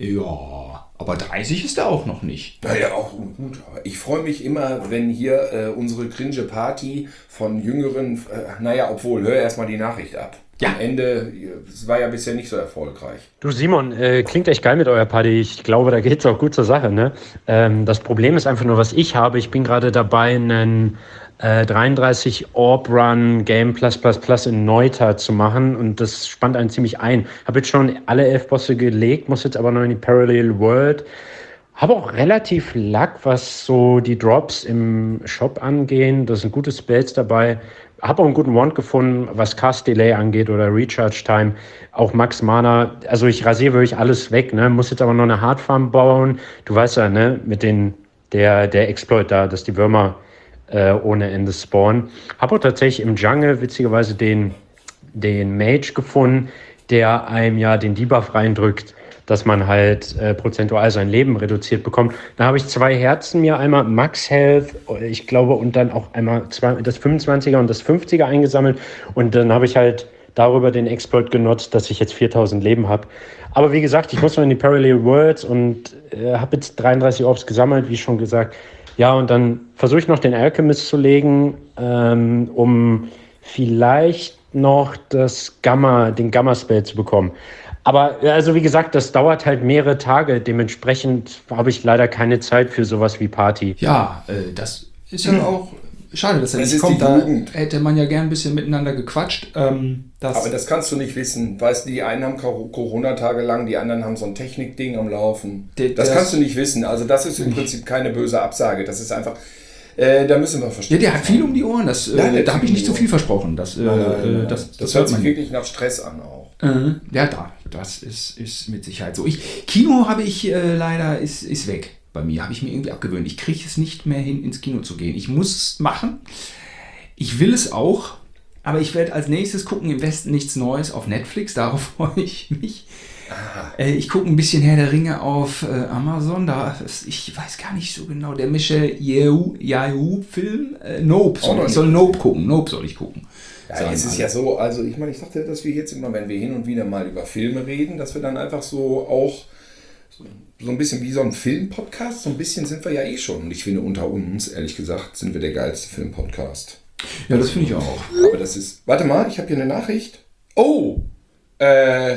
Ja, aber dreißig ist er auch noch nicht. Naja, auch gut. Ich freue mich immer, wenn hier äh, unsere cringe Party von Jüngeren, äh, naja, obwohl, hör erstmal die Nachricht ab. Ja. Am Ende, es war ja bisher nicht so erfolgreich. Du Simon, äh, klingt echt geil mit eurer Party. Ich glaube, da geht es auch gut zur Sache. Ne? Ähm, das Problem ist einfach nur, was ich habe. Ich bin gerade dabei, einen äh, dreiunddreißig Orb Run Game Plus Plus Plus in Neuta zu machen und das spannt einen ziemlich ein. Habe jetzt schon alle elf Bosse gelegt, muss jetzt aber noch in die Parallel World. Habe auch relativ Luck, was so die Drops im Shop angehen. Da sind gute Spells dabei. Habe auch einen guten Wand gefunden, was Cast Delay angeht oder Recharge Time. Auch Max Mana. Also ich rasiere wirklich alles weg. Ne? Muss jetzt aber noch eine Hardfarm bauen. Du weißt ja, ne, mit den der, der Exploit da, dass die Würmer äh, ohne Ende spawnen. Habe auch tatsächlich im Jungle witzigerweise den, den Mage gefunden, der einem ja den Debuff reindrückt, dass man halt äh, prozentual sein Leben reduziert bekommt. Da habe ich zwei Herzen mir, einmal Max Health, ich glaube, und dann auch einmal zwei, das fünfundzwanziger und das fünfziger eingesammelt. Und dann habe ich halt darüber den Exploit genutzt, dass ich jetzt viertausend Leben habe. Aber wie gesagt, ich muss noch in die Parallel Worlds und äh, habe jetzt dreiunddreißig Orbs gesammelt, wie schon gesagt. Ja, und dann versuche ich noch den Alchemist zu legen, ähm, um vielleicht noch das Gamma, den Gamma-Spell zu bekommen. Aber also wie gesagt, das dauert halt mehrere Tage. Dementsprechend habe ich leider keine Zeit für sowas wie Party. Ja, äh, das ist ja hm. auch schade, dass er nicht kommt. Da hätte man ja gern ein bisschen miteinander gequatscht. Ähm, das Aber das kannst du nicht wissen. Weißt du, die einen haben Corona-Tage lang, die anderen haben so ein Technikding am Laufen. Der, das kannst du nicht wissen. Also das ist im Prinzip keine böse Absage. Das ist einfach... Äh, da müssen wir verstehen. Ja, der hat viel um die Ohren. Das, äh, da habe ich nicht zu so viel versprochen. Das, äh, nein, nein, nein. das, das, das hört sich wirklich nach Stress an auch. Äh, ja, da, das ist, ist mit Sicherheit so. Ich, Kino habe ich äh, leider, ist, ist weg bei mir. Habe ich mir irgendwie abgewöhnt. Ich kriege es nicht mehr hin, ins Kino zu gehen. Ich muss es machen. Ich will es auch. Aber ich werde als nächstes gucken, im Westen nichts Neues auf Netflix. Darauf freue ich mich. Äh, ich gucke ein bisschen Herr der Ringe auf äh, Amazon. Da ist, ich weiß gar nicht so genau. Der Michel Yeoh-Film. Äh, Nope. Soll, ich soll Nope gucken. Nope soll ich gucken. Ja, es ist ja so, also ich meine, ich dachte, dass wir jetzt immer, wenn wir hin und wieder mal über Filme reden, dass wir dann einfach so auch so, so ein bisschen wie so ein Filmpodcast, so ein bisschen sind wir ja eh schon. Und ich finde, unter uns, ehrlich gesagt, sind wir der geilste Filmpodcast. Ja, das finde ich auch. Aber das ist, warte mal, ich habe hier eine Nachricht. Oh, äh,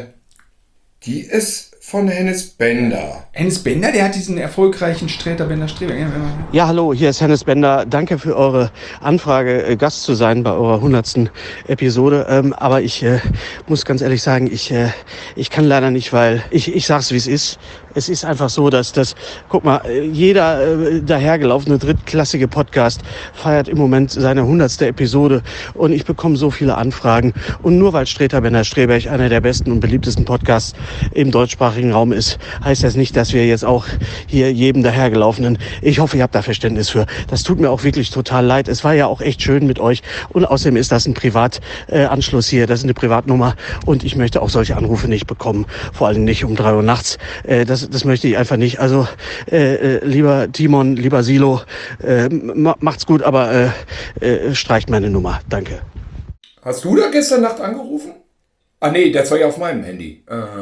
die ist von Hennes Bender. Hennes Bender, der hat diesen erfolgreichen Sträter Bender Streber. Ja, ja, hallo, hier ist Hennes Bender. Danke für eure Anfrage, Gast zu sein bei eurer hundertsten Episode. Ähm, aber ich äh, muss ganz ehrlich sagen, ich, äh, ich kann leider nicht, weil ich, ich sag's, wie es ist. Es ist einfach so, dass das, guck mal, jeder äh, dahergelaufene drittklassige Podcast feiert im Moment seine hundertste Episode und ich bekomme so viele Anfragen. Und nur weil Sträter Bender Streberg einer der besten und beliebtesten Podcasts im deutschsprachigen deutschsprachigen Raum ist, heißt das nicht, dass wir jetzt auch hier jedem dahergelaufenen, ich hoffe, ihr habt da Verständnis für. Das tut mir auch wirklich total leid. Es war ja auch echt schön mit euch und außerdem ist das ein Privatanschluss hier, das ist eine Privatnummer und ich möchte auch solche Anrufe nicht bekommen, vor allem nicht um drei Uhr nachts. Äh, das, das möchte ich einfach nicht. Also äh, lieber Timon, lieber Silo, äh, macht's gut, aber äh, äh, streicht meine Nummer. Danke. Hast du da gestern Nacht angerufen? Ah nee, das war ja auf meinem Handy.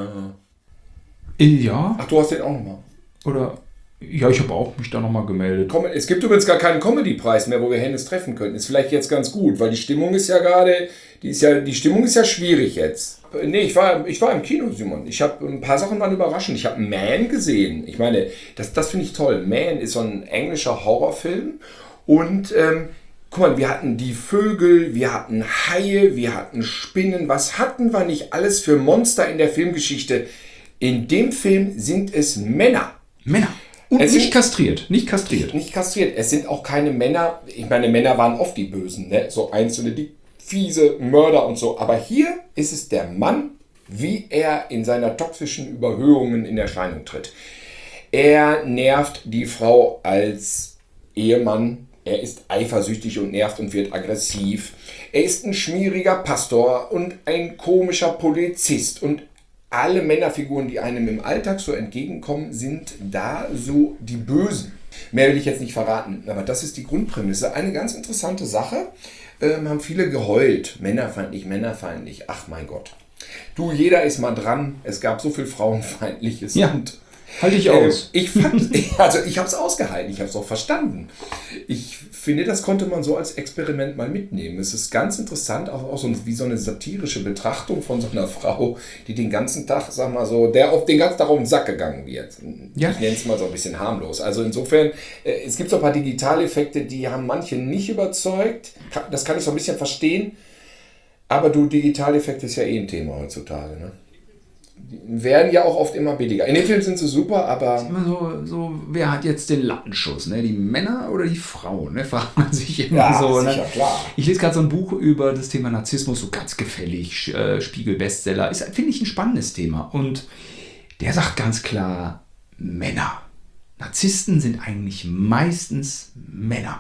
Äh. Ja. Ach, du hast den auch nochmal. Oder, ja, ich habe auch mich da nochmal gemeldet. Komm, es gibt übrigens gar keinen Comedy-Preis mehr, wo wir Hennes treffen könnten. Ist vielleicht jetzt ganz gut, weil die Stimmung ist ja gerade, die ist ja, die Stimmung ist ja schwierig jetzt. Nee, ich war, ich war im Kino, Simon. Ich habe ein paar Sachen waren überraschend. Ich habe Man gesehen. Ich meine, das, das finde ich toll. Man ist so ein englischer Horrorfilm und ähm, guck mal, wir hatten die Vögel, wir hatten Haie, wir hatten Spinnen. Was hatten wir nicht alles für Monster in der Filmgeschichte? In dem Film sind es Männer. Männer. Und es nicht sind, kastriert. Nicht kastriert. Nicht kastriert. Es sind auch keine Männer. Ich meine, Männer waren oft die Bösen. Ne? So einzelne, die fiese Mörder und so. Aber hier ist es der Mann, wie er in seiner toxischen Überhöhungen in Erscheinung tritt. Er nervt die Frau als Ehemann. Er ist eifersüchtig und nervt und wird aggressiv. Er ist ein schmieriger Pastor und ein komischer Polizist. Und alle Männerfiguren, die einem im Alltag so entgegenkommen, sind da so die Bösen. Mehr will ich jetzt nicht verraten, aber das ist die Grundprämisse. Eine ganz interessante Sache. Ähm, haben viele geheult. Männerfeindlich, männerfeindlich. Ach mein Gott. Du, jeder ist mal dran. Es gab so viel Frauenfeindliches. Ja. Und Halte ich aus. Äh, ich fand, also ich habe es ausgehalten, ich habe es auch verstanden. Ich finde, das konnte man so als Experiment mal mitnehmen. Es ist ganz interessant, auch, auch so wie so eine satirische Betrachtung von so einer Frau, die den ganzen Tag, sag mal so, der auf den ganzen Tag auf den Sack gegangen wird. Ja. Ich nenne es mal so ein bisschen harmlos. Also insofern, äh, es gibt so ein paar Digitaleffekte, die haben manche nicht überzeugt. Das kann ich so ein bisschen verstehen. Aber du, Digitaleffekte ist ja eh ein Thema heutzutage, ne? Die werden ja auch oft immer billiger. In den Filmen sind sie super, aber... Immer so, so, wer hat jetzt den Lattenschuss? Ne? Die Männer oder die Frauen? Ne? Fragt man sich immer ja, so. Sicher, ne? klar. Ich lese gerade so ein Buch über das Thema Narzissmus, so ganz gefällig, äh, Spiegel-Bestseller. Ist, finde ich, ein spannendes Thema. Und der sagt ganz klar, Männer. Narzissten sind eigentlich meistens Männer.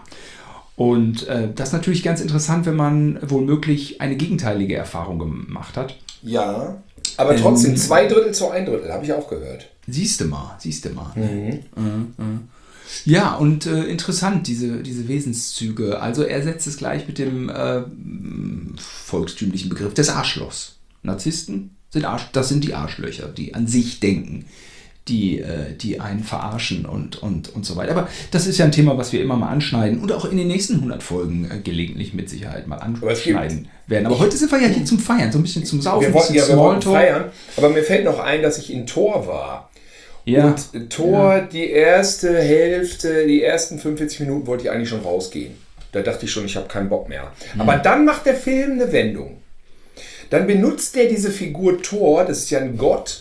Und äh, das ist natürlich ganz interessant, wenn man womöglich eine gegenteilige Erfahrung gemacht hat. Ja, aber trotzdem, ähm, zwei Drittel zu ein Drittel, habe ich auch gehört. Siehst du mal, siehst du mal. Mhm. Äh, äh. Ja, und äh, interessant, diese, diese Wesenszüge. Also er setzt es gleich mit dem äh, volkstümlichen Begriff des Arschlochs. Narzissten sind Arsch, das sind die Arschlöcher, die an sich denken, die, äh, die einen verarschen und, und, und so weiter. Aber das ist ja ein Thema, was wir immer mal anschneiden und auch in den nächsten hundert Folgen äh, gelegentlich mit Sicherheit mal anschneiden werden. Aber heute sind wir ja hier zum Feiern, so ein bisschen zum Saufen, wir wollten, ein bisschen ja, wir wollten Smalltalk. feiern, aber mir fällt noch ein, dass ich in Tor war. Ja. Und Tor, ja. die erste Hälfte, die ersten fünfundvierzig Minuten wollte ich eigentlich schon rausgehen. Da dachte ich schon, ich habe keinen Bock mehr. Mhm. Aber dann macht der Film eine Wendung. Dann benutzt er diese Figur Tor, das ist ja ein Gott,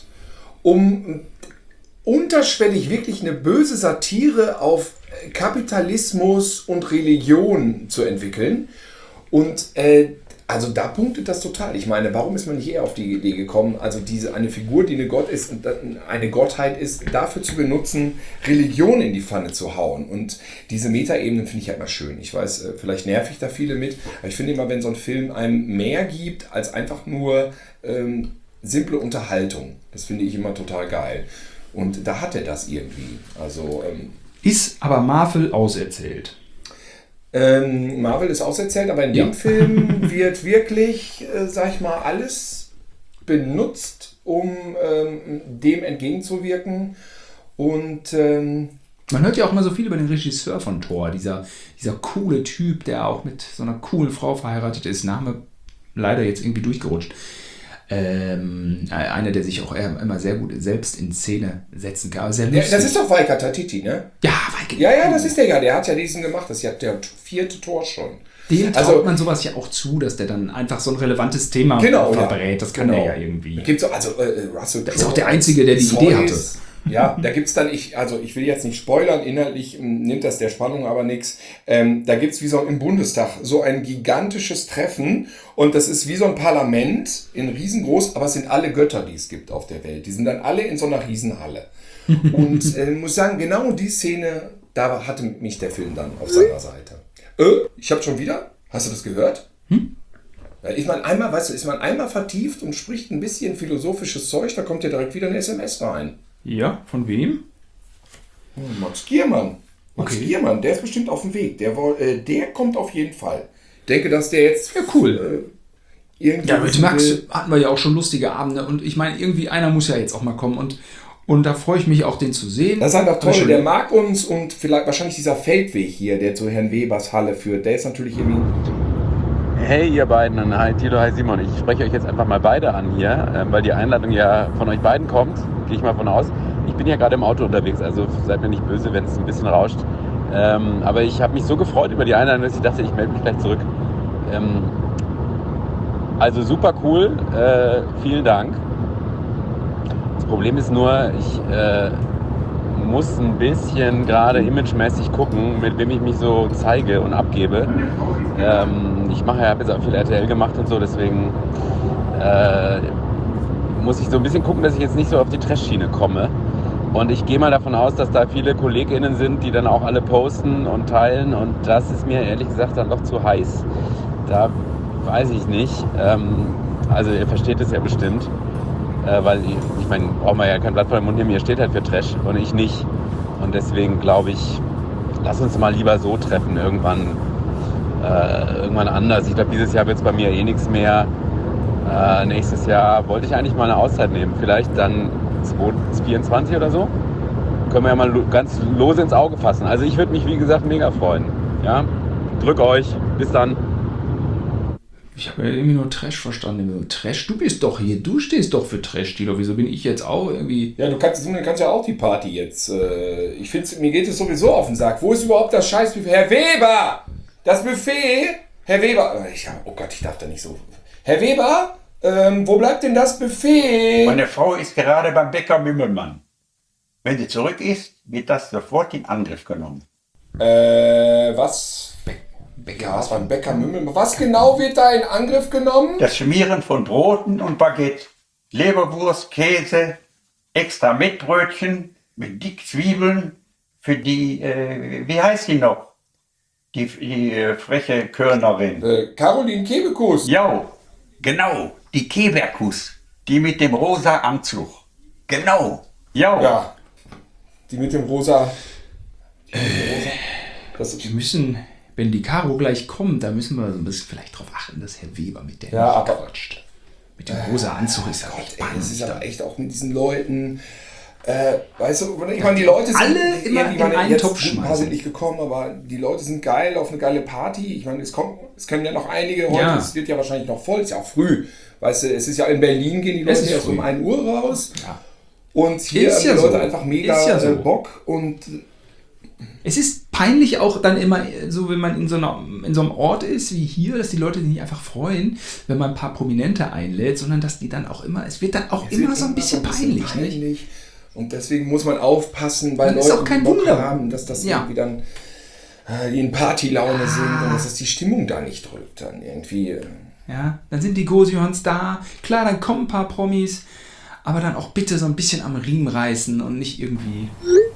um unterschwellig wirklich eine böse Satire auf Kapitalismus und Religion zu entwickeln. Und äh, also da punktet das total. Ich meine, warum ist man nicht eher auf die Idee gekommen, also diese eine Figur, die eine Gott ist und eine Gottheit ist, dafür zu benutzen, Religion in die Pfanne zu hauen. Und diese Metaebenen finde ich halt mal schön. Ich weiß, vielleicht nerv ich da viele mit, aber ich finde immer, wenn so ein Film einem mehr gibt als einfach nur ähm, simple Unterhaltung, das finde ich immer total geil. Und da hat er das irgendwie. Also ähm, ist aber Marvel auserzählt. Ähm, Marvel ist auserzählt, aber in dem ja. Film wird wirklich, äh, sag ich mal, alles benutzt, um ähm, dem entgegenzuwirken. Und ähm, man hört ja auch immer so viel über den Regisseur von Thor, dieser, dieser coole Typ, der auch mit so einer coolen Frau verheiratet ist. Name leider jetzt irgendwie durchgerutscht. Ähm, einer, der sich auch immer sehr gut selbst in Szene setzen kann. Sehr ja, das ist doch Waika Tatiti, ne? Ja, Waika. Ja, ja, das ist der ja. Der hat ja diesen gemacht. Das ist ja der vierte Tor schon. Dem traut also, man sowas ja auch zu, dass der dann einfach so ein relevantes Thema genau, verbrät. Das kann genau. er ja irgendwie. Gibt's auch, also äh, Russell das ist auch der Einzige, der die Idee hatte. Ja, da gibt's dann, ich, also ich will jetzt nicht spoilern, inhaltlich nimmt das der Spannung aber nichts. Ähm, da gibt's wie so im Bundestag so ein gigantisches Treffen und das ist wie so ein Parlament in riesengroß, aber es sind alle Götter, die es gibt auf der Welt. Die sind dann alle in so einer Riesenhalle. Und äh, muss sagen, genau die Szene, da hatte mich der Film dann auf seiner Seite. Äh, ich hab schon wieder, hast du das gehört? Hm? Da ist man einmal, weißt du, ist man einmal vertieft und spricht ein bisschen philosophisches Zeug, da kommt ja direkt wieder eine S M S rein. Ja, von wem? Hm, Max Giermann. Max Okay. Giermann, der ist bestimmt auf dem Weg. Der, woll- äh, der kommt auf jeden Fall. Ich denke, dass der jetzt... Ja, cool. Äh, irgendwie Ja, mit wissen Max will- hatten wir ja auch schon lustige Abende und ich meine, irgendwie einer muss ja jetzt auch mal kommen und, und da freue ich mich auch, den zu sehen. Das ist einfach Hab ich toll, schon- der mag uns und vielleicht wahrscheinlich dieser Feldweg hier, der zu Herrn Webers Halle führt, der ist natürlich irgendwie... Hey ihr beiden, hi Tilo, hi Simon. Ich spreche euch jetzt einfach mal beide an hier, ähm, weil die Einladung ja von euch beiden kommt, gehe ich mal von aus. Ich bin ja gerade im Auto unterwegs, also seid mir nicht böse, wenn es ein bisschen rauscht. Ähm, aber ich habe mich so gefreut über die Einladung, dass ich dachte, ich melde mich gleich zurück. Ähm, also super cool, äh, vielen Dank. Das Problem ist nur, ich äh, muss ein bisschen gerade imagemäßig gucken, mit wem ich mich so zeige und abgebe. Ähm, ich mache ja, habe jetzt auch viel R T L gemacht und so, deswegen äh, muss ich so ein bisschen gucken, dass ich jetzt nicht so auf die Trash-Schiene komme. Und ich gehe mal davon aus, dass da viele KollegInnen sind, die dann auch alle posten und teilen. Und das ist mir ehrlich gesagt dann doch zu heiß. Da weiß ich nicht. Ähm, also ihr versteht es ja bestimmt. Äh, weil ich, ich meine, braucht man ja kein Blatt vor den Mund nehmen, ihr steht halt für Trash und ich nicht. Und deswegen glaube ich, lass uns mal lieber so treffen irgendwann. Äh, irgendwann anders. Ich glaube, dieses Jahr wird es bei mir eh nichts mehr. Äh, nächstes Jahr wollte ich eigentlich mal eine Auszeit nehmen. Vielleicht dann zwanzig vierundzwanzig oder so. Können wir ja mal lo- ganz lose ins Auge fassen. Also ich würde mich, wie gesagt, mega freuen. Ja? Drück euch. Bis dann. Ich habe ja irgendwie nur Trash verstanden. Trash, du bist doch hier, du stehst doch für Trash, Tilo. Wieso bin ich jetzt auch irgendwie... Ja, du kannst, du kannst ja auch die Party jetzt. Äh, ich finde, mir geht es sowieso auf den Sack. Wo ist überhaupt das Scheißbuffet? Herr Weber! Das Buffet? Herr Weber! Ich, oh Gott, ich darf da nicht so... Herr Weber, ähm, wo bleibt denn das Buffet? Meine Frau ist gerade beim Bäcker Mümmelmann. Wenn sie zurück ist, wird das sofort in Angriff genommen. Äh, was? Bäcker, was war ein Bäcker Mümmelmann? Was genau wird da in Angriff genommen? Das Schmieren von Broten und Baguette, Leberwurst, Käse, extra Mettbrötchen mit dick Zwiebeln für die, äh, wie heißt die noch? Die, die äh, freche Körnerin. Äh, Caroline Kebekus. Ja, genau, die Kebekus, die mit dem rosa Anzug. Genau, ja. Ja, die mit dem rosa... Äh, wir müssen, wenn die Caro gleich kommt, da müssen wir so ein bisschen vielleicht drauf achten, dass Herr Weber mit der Ja, nicht aber- quatscht. Mit dem rosa Anzug ist ja echt Ey, das ist spannend. aber echt auch mit diesen Leuten... Äh, weißt du, ich meine, die Leute sind Alle immer irgendwie, in meine, einen jetzt Topf sind ein paar schmeißen. sind nicht gekommen, aber die Leute sind geil auf eine geile Party. Ich meine, es kommt, es können ja noch einige heute, Ja. es wird ja wahrscheinlich noch voll, ist ja auch früh. Weißt du, es ist ja in Berlin gehen die Es Leute ist erst früh. um ein Uhr raus. Ja. Und hier Ist haben die ja Leute so. einfach mega Ist ja so. äh, Bock und Es ist peinlich auch dann immer so, wenn man in so, einer, in so einem Ort ist wie hier, dass die Leute sich nicht einfach freuen, wenn man ein paar Prominente einlädt, sondern dass die dann auch immer, es wird dann auch es immer wird so ein bisschen peinlich. Nicht? peinlich. Und deswegen muss man aufpassen bei Dann ist Leuten, auch kein die Bock Wunder. haben, dass das Ja. irgendwie dann äh, die in Partylaune sind und dass das die Stimmung da nicht drückt dann irgendwie. äh. Ja, dann sind die Gosions da, klar, dann kommen ein paar Promis, aber dann auch bitte so ein bisschen am Riemen reißen und nicht irgendwie...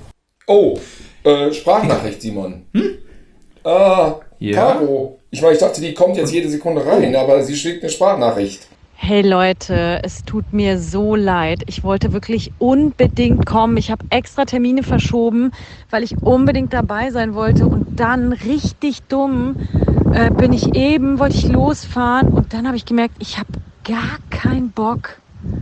Oh, äh, Sprachnachricht, Simon. Hm? Ah, Ja? Caro. Ich meine, ich dachte, die kommt jetzt jede Sekunde rein, aber sie schickt eine Sprachnachricht. Hey Leute, es tut mir so leid. Ich wollte wirklich unbedingt kommen. Ich habe extra Termine verschoben, weil ich unbedingt dabei sein wollte. Und dann, richtig dumm, äh, bin ich eben, wollte ich losfahren. Und dann habe ich gemerkt, ich habe gar keinen Bock.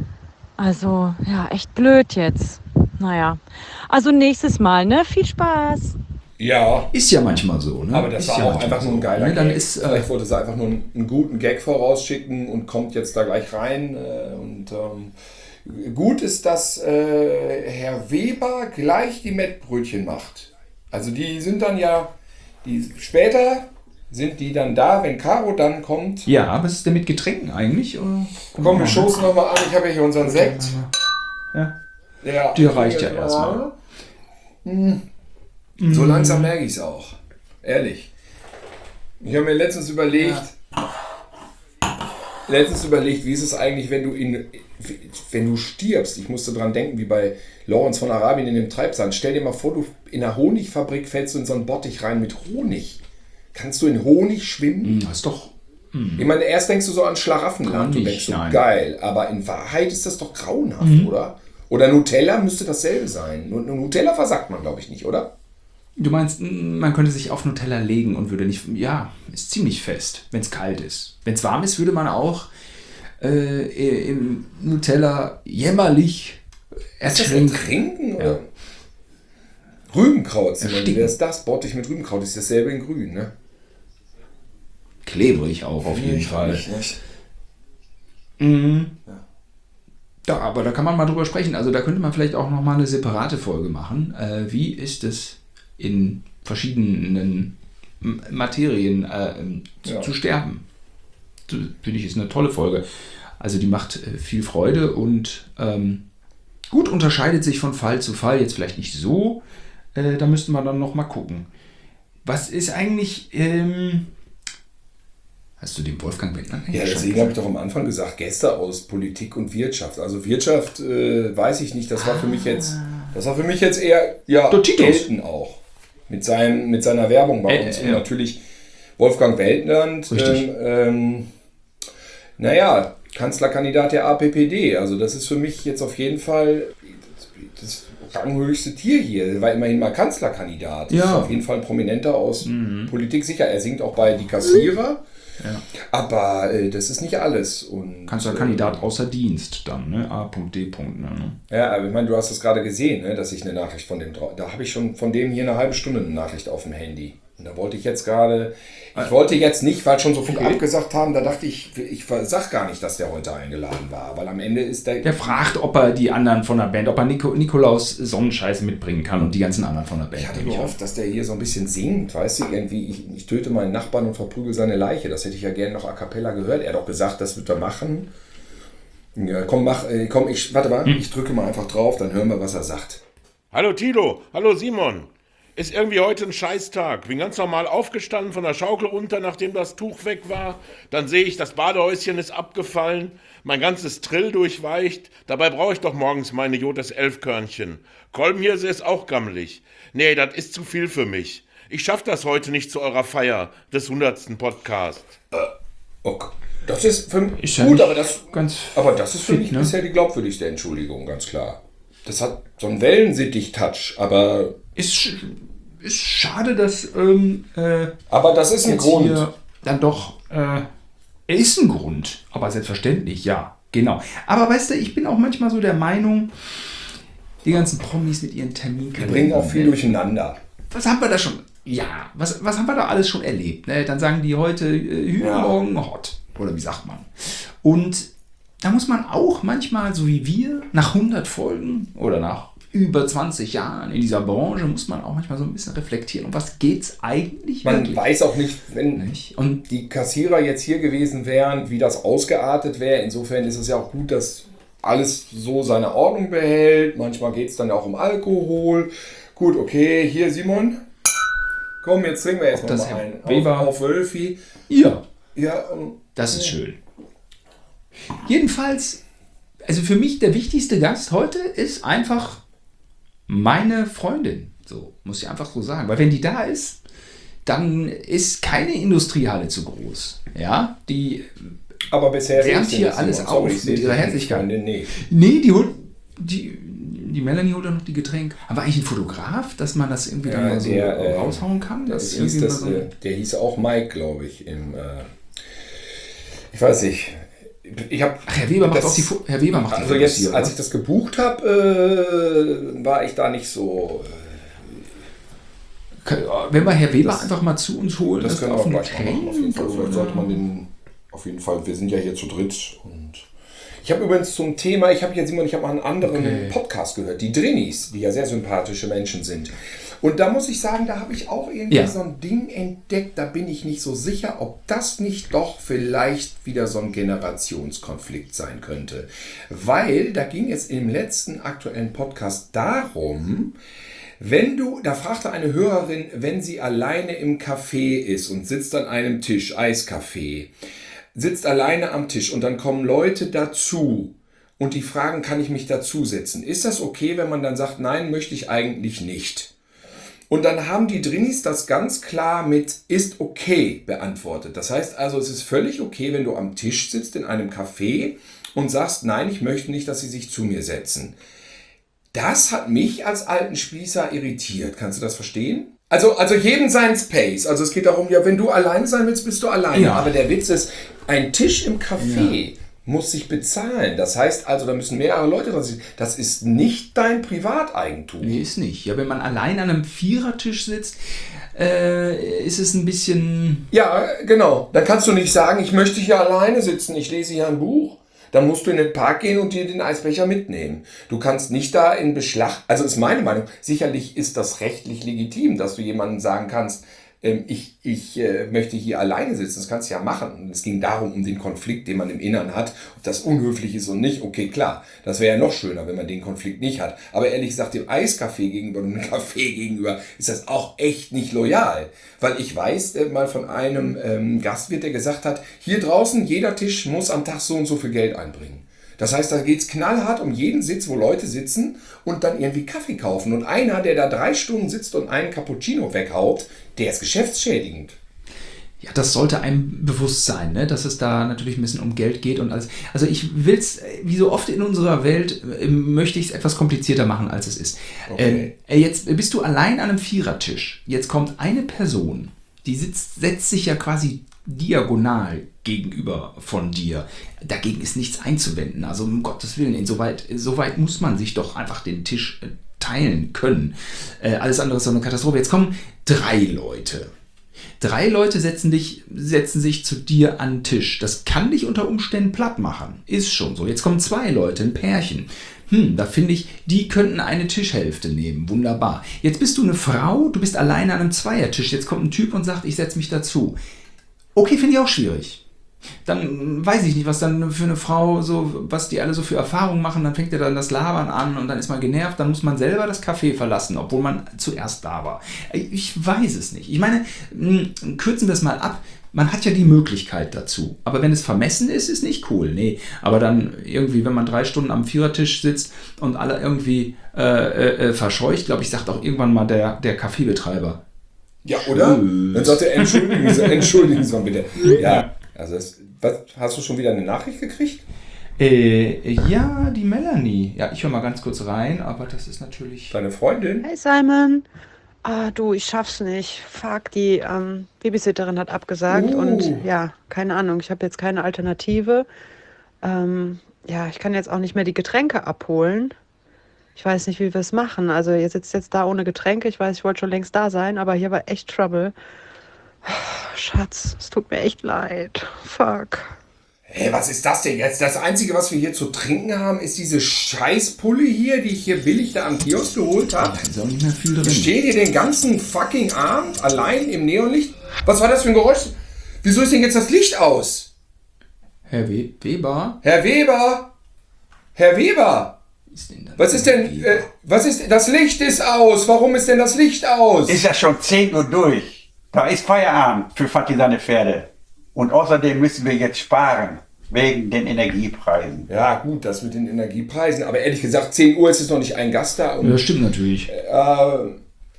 Also, ja, echt blöd jetzt. Naja, also nächstes Mal, ne? Viel Spaß. Ja. Ist ja manchmal so, ne? Aber das ist war ja auch manchmal einfach nur ein so, geiler ne? Dann Gag. ist, äh, Vielleicht wollte sie einfach nur einen, einen guten Gag vorausschicken und kommt jetzt da gleich rein. Äh, und ähm, gut ist, dass äh, Herr Weber gleich die Mettbrötchen macht. Also die sind dann ja, die später sind die dann da, wenn Caro dann kommt. Ja, was ist denn mit Getränken eigentlich? Oder? Komm, wir stoßen nochmal an. Ich habe ja hier unseren Sekt. Ja. Ja, der reicht ja erstmal. Hm. So langsam merke ich es auch. Ehrlich. Ich habe mir letztens überlegt, ja. letztens überlegt, wie ist es eigentlich, wenn du in, wenn du stirbst. Ich musste dran denken, wie bei Lawrence von Arabien in dem Treibsand. Stell dir mal vor, du in einer Honigfabrik fällst du in so einen Bottich rein mit Honig. Kannst du in Honig schwimmen? Das ist doch... Hm. Ich meine, erst denkst du so an Schlaraffenland und denkst so, nein. geil. Aber in Wahrheit ist das doch grauenhaft, Mhm. oder? Oder Nutella müsste dasselbe sein. Nur Nutella versagt man, glaube ich, nicht, oder? Du meinst, man könnte sich auf Nutella legen und würde nicht... Ja, ist ziemlich fest, wenn es kalt ist. Wenn es warm ist, würde man auch äh, im Nutella jämmerlich ertrinken. Ist das Ertrinken? Oder? Ja. Rübenkraut, Simon, wer ist das? Bottich mit Rübenkraut ist dasselbe in grün, ne? Klebrig auch auf jeden ich Fall. Nicht, nicht. Mhm. Ja. Ja, aber da kann man mal drüber sprechen. Also da könnte man vielleicht auch nochmal eine separate Folge machen. Äh, wie ist es in verschiedenen Materien äh, zu, ja. zu sterben? Finde ich, ist eine tolle Folge. Also die macht äh, viel Freude und ähm, gut, unterscheidet sich von Fall zu Fall. Jetzt vielleicht nicht so. Äh, da müssten wir dann noch mal gucken. Was ist eigentlich... Ähm, Hast du den Wolfgang Beckmann Ja, deswegen habe ich doch am Anfang gesagt, Gäste aus Politik und Wirtschaft. Also Wirtschaft äh, weiß ich nicht, das war für mich jetzt, das war für mich jetzt eher, ja, Gelten auch. Mit, seinem, mit seiner Werbung bei äh, uns. äh, und ja. natürlich Wolfgang Weltland, ähm, ähm, naja, Kanzlerkandidat der A P P D. Also das ist für mich jetzt auf jeden Fall das ranghöchste Tier hier. Er war immerhin mal Kanzlerkandidat. Das Ja. ist auf jeden Fall ein Prominenter aus mhm. Politik. Sicher, er singt auch bei Die Kassierer. Ja. Aber äh, das ist nicht alles. Und, Kanzlerkandidat außer Dienst dann, ne? A D. Ne? Ja, aber ich meine, du hast es gerade gesehen, ne, dass ich eine Nachricht von dem, da habe ich schon von dem hier eine halbe Stunde eine Nachricht auf dem Handy. Und da wollte ich jetzt gerade, ich wollte jetzt nicht, weil schon so viel Okay. abgesagt haben, da dachte ich, ich sag gar nicht, dass der heute eingeladen war, weil am Ende ist der... Der fragt, ob er die anderen von der Band, ob er Nico, Nikolaus Sonnenscheiß mitbringen kann und die ganzen anderen von der Band. Ich hatte gehofft, dass der hier so ein bisschen singt, weißt du, irgendwie, ich, ich töte meinen Nachbarn und verprügel seine Leiche. Das hätte ich ja gerne noch a cappella gehört. Er hat doch gesagt, das wird er machen. Ja, komm, mach, äh, komm, ich, warte mal, hm. ich drücke mal einfach drauf, dann hören wir, was er sagt. Hallo Tilo, hallo Simon. Ist irgendwie heute ein Scheißtag. Bin ganz normal aufgestanden, von der Schaukel runter, nachdem das Tuch weg war. Dann sehe ich, das Badehäuschen ist abgefallen, mein ganzes Trill durchweicht. Dabei brauche ich doch morgens meine Jotes elf Körnchen. Kolbenhirse ist auch gammelig. Nee, das ist zu viel für mich. Ich schaffe das heute nicht zu eurer Feier des hundertsten Podcasts. Äh, okay. Das ist für mich ist ja gut, aber das, ganz aber das ist für fit, mich ne? bisher die glaubwürdigste Entschuldigung, ganz klar. Das hat so einen Wellensittich-Touch, aber... Ist, ist schade, dass... Ähm, äh, aber das ist ein Grund. Hier dann doch... Äh, er ist ein Grund, aber selbstverständlich, ja, genau. Aber weißt du, ich bin auch manchmal so der Meinung, die ganzen Promis mit ihren Terminkalendern... Die bringen auch viel durcheinander. Was haben wir da schon... Ja, was, was haben wir da alles schon erlebt? Ne? Dann sagen die heute äh, übermorgen ja. hot. Oder wie sagt man? Und da muss man auch manchmal, so wie wir, nach hundert Folgen oder nach über zwanzig Jahren in dieser Branche, muss man auch manchmal so ein bisschen reflektieren. Um was geht's eigentlich Man wirklich? weiß auch nicht, wenn nicht? Und die Kassierer jetzt hier gewesen wären, wie das ausgeartet wäre. Insofern ist es ja auch gut, dass alles so seine Ordnung behält. Manchmal geht es dann auch um Alkohol. Gut, okay, hier Simon. Komm, jetzt trinken wir erstmal mal ein. Weber. Auf, auf Wölfi. Ja. Ja, um, das ist schön. Jedenfalls, also für mich der wichtigste Gast heute ist einfach meine Freundin. So, muss ich einfach so sagen. Weil wenn die da ist, dann ist keine Industriehalle zu groß. Ja, die aber bisher wärmt hier alles Simon, auf sorry, mit ihrer Herzlichkeit. Nee. nee, die holt, die, die Melanie holt dann noch die Getränke. Aber eigentlich ein Fotograf, dass man das irgendwie Ja, dann mal so der, äh, raushauen kann? Das Das hieß irgendwie das, mal so- äh, der hieß auch Mike, glaube ich. Im, äh, ich weiß nicht. Ich hab, Ach, Herr Weber macht das, auch die Fo- Herr Weber macht die Also Fotos jetzt, hier, als oder? ich das gebucht habe, äh, war ich da nicht so. Kann- Wenn wir Herr Weber Das- einfach mal zu uns holen, Das dass können wir wir auf gleich einen mal machen, auf jeden Fall. Vielleicht Getränk sollte man den, auf jeden Fall, wir sind ja hier zu dritt und Ich habe übrigens zum Thema, ich habe jetzt Simon, ich habe mal einen anderen Okay. Podcast gehört, die Drinis, die ja sehr sympathische Menschen sind. Und da muss ich sagen, da habe ich auch irgendwie Ja. so ein Ding entdeckt, da bin ich nicht so sicher, ob das nicht doch vielleicht wieder so ein Generationskonflikt sein könnte. Weil da ging es im letzten aktuellen Podcast darum, wenn du, da fragte eine Hörerin, wenn sie alleine im Café ist und sitzt an einem Tisch, Eiskaffee, sitzt alleine am Tisch und dann kommen Leute dazu und die fragen, kann ich mich dazusetzen? Ist das okay, wenn man dann sagt, nein, möchte ich eigentlich nicht? Und dann haben die Drinis das ganz klar mit ist okay beantwortet. Das heißt also, es ist völlig okay, wenn du am Tisch sitzt in einem Café und sagst, nein, ich möchte nicht, dass sie sich zu mir setzen. Das hat mich als alten Spießer irritiert. Kannst du das verstehen? Also, also jedem sein Space. Also es geht darum, ja, wenn du alleine sein willst, bist du alleine. Ja. Aber der Witz ist, ein Tisch im Café muss sich bezahlen. Das heißt also, da müssen mehrere Leute dran sitzen. Das ist nicht dein Privateigentum. Nee, ist nicht. Ja, wenn man allein an einem Vierertisch sitzt, äh, ist es ein bisschen... Ja, genau. Dann kannst du nicht sagen, ich möchte hier alleine sitzen, ich lese hier ein Buch. Dann musst du in den Park gehen und dir den Eisbecher mitnehmen. Du kannst nicht da in Beschlag... Also ist meine Meinung, sicherlich ist das rechtlich legitim, dass du jemandem sagen kannst, ähm, ich, ich äh, möchte hier alleine sitzen. Das kannst du ja machen. Und es ging darum, um den Konflikt, den man im Innern hat, ob das unhöflich ist und nicht. Okay, klar, das wäre ja noch schöner, wenn man den Konflikt nicht hat. Aber ehrlich gesagt, dem Eiscafé gegenüber und dem Café gegenüber ist das auch echt nicht loyal. Weil ich weiß äh, mal von einem ähm, Gastwirt, der gesagt hat, hier draußen, jeder Tisch muss am Tag so und so viel Geld einbringen. Das heißt, da geht's knallhart um jeden Sitz, wo Leute sitzen und dann irgendwie Kaffee kaufen. Und einer, der da drei Stunden sitzt und einen Cappuccino weghaut, der ist geschäftsschädigend. Ja, das sollte einem bewusst sein, ne? Dass es da natürlich ein bisschen um Geld geht und alles. Also ich will's, wie so oft in unserer Welt, äh, möchte ich es etwas komplizierter machen, als es ist. Okay. Äh, jetzt bist du allein an einem Vierertisch. Jetzt kommt eine Person, die sitzt, setzt sich ja quasi diagonal gegenüber von dir. Dagegen ist nichts einzuwenden. Also um Gottes Willen, insoweit, soweit muss man sich doch einfach den Tisch äh, teilen können. Äh, alles andere ist doch eine Katastrophe. Jetzt kommen drei Leute. Drei Leute setzen, dich, setzen sich zu dir an den Tisch. Das kann dich unter Umständen platt machen. Ist schon so. Jetzt kommen zwei Leute, ein Pärchen. Hm, da finde ich, die könnten eine Tischhälfte nehmen. Wunderbar. Jetzt bist du eine Frau, du bist alleine an einem Zweiertisch. Jetzt kommt ein Typ und sagt, ich setze mich dazu. Okay, finde ich auch schwierig. Dann weiß ich nicht, was dann für eine Frau so, was die alle so für Erfahrungen machen, dann fängt er dann das Labern an und dann ist man genervt, dann muss man selber das Café verlassen, obwohl man zuerst da war. Ich weiß es nicht. Ich meine, kürzen wir es mal ab, man hat ja die Möglichkeit dazu. Aber wenn es vermessen ist, ist nicht cool. Nee, aber dann irgendwie, wenn man drei Stunden am Vierertisch sitzt und alle irgendwie äh, äh, verscheucht, glaube ich, sagt auch irgendwann mal der, der Kaffeebetreiber. Ja, oder? Dann sagt er, entschuldigen Sie, entschuldigen Sie mal bitte. Ja, also das, was, hast du schon wieder eine Nachricht gekriegt? Äh, ja, die Melanie. Ja, ich höre mal ganz kurz rein, aber das ist natürlich... Deine Freundin? Hey Simon. Ah, du, ich schaff's nicht. Fuck, die ähm, Babysitterin hat abgesagt Uh. und ja, keine Ahnung, ich habe jetzt keine Alternative. Ähm, ja, ich kann jetzt auch nicht mehr die Getränke abholen. Ich weiß nicht, wie wir es machen. Also ihr sitzt jetzt da ohne Getränke. Ich weiß, ich wollte schon längst da sein, aber hier war echt Trouble. Schatz, es tut mir echt leid. Fuck. Hey, was ist das denn jetzt? Das Einzige, was wir hier zu trinken haben, ist diese Scheißpulle hier, die ich hier billig da am Kiosk geholt habe. Da ist auch nicht mehr viel drin. Ich stehe hier den ganzen fucking Abend allein im Neonlicht. Was war das für ein Geräusch? Wieso ist denn jetzt das Licht aus? Herr We- Weber? Herr Weber! Herr Weber! Was ist denn, äh, was ist, das Licht ist aus. Warum ist denn das Licht aus? Ist ja schon zehn Uhr durch. Da ist Feierabend für Fatih seine Pferde. Und außerdem müssen wir jetzt sparen. Wegen den Energiepreisen. Ja gut, das mit den Energiepreisen. Aber ehrlich gesagt, zehn Uhr ist es noch nicht ein Gast da. Und, Ja, das stimmt natürlich. Äh,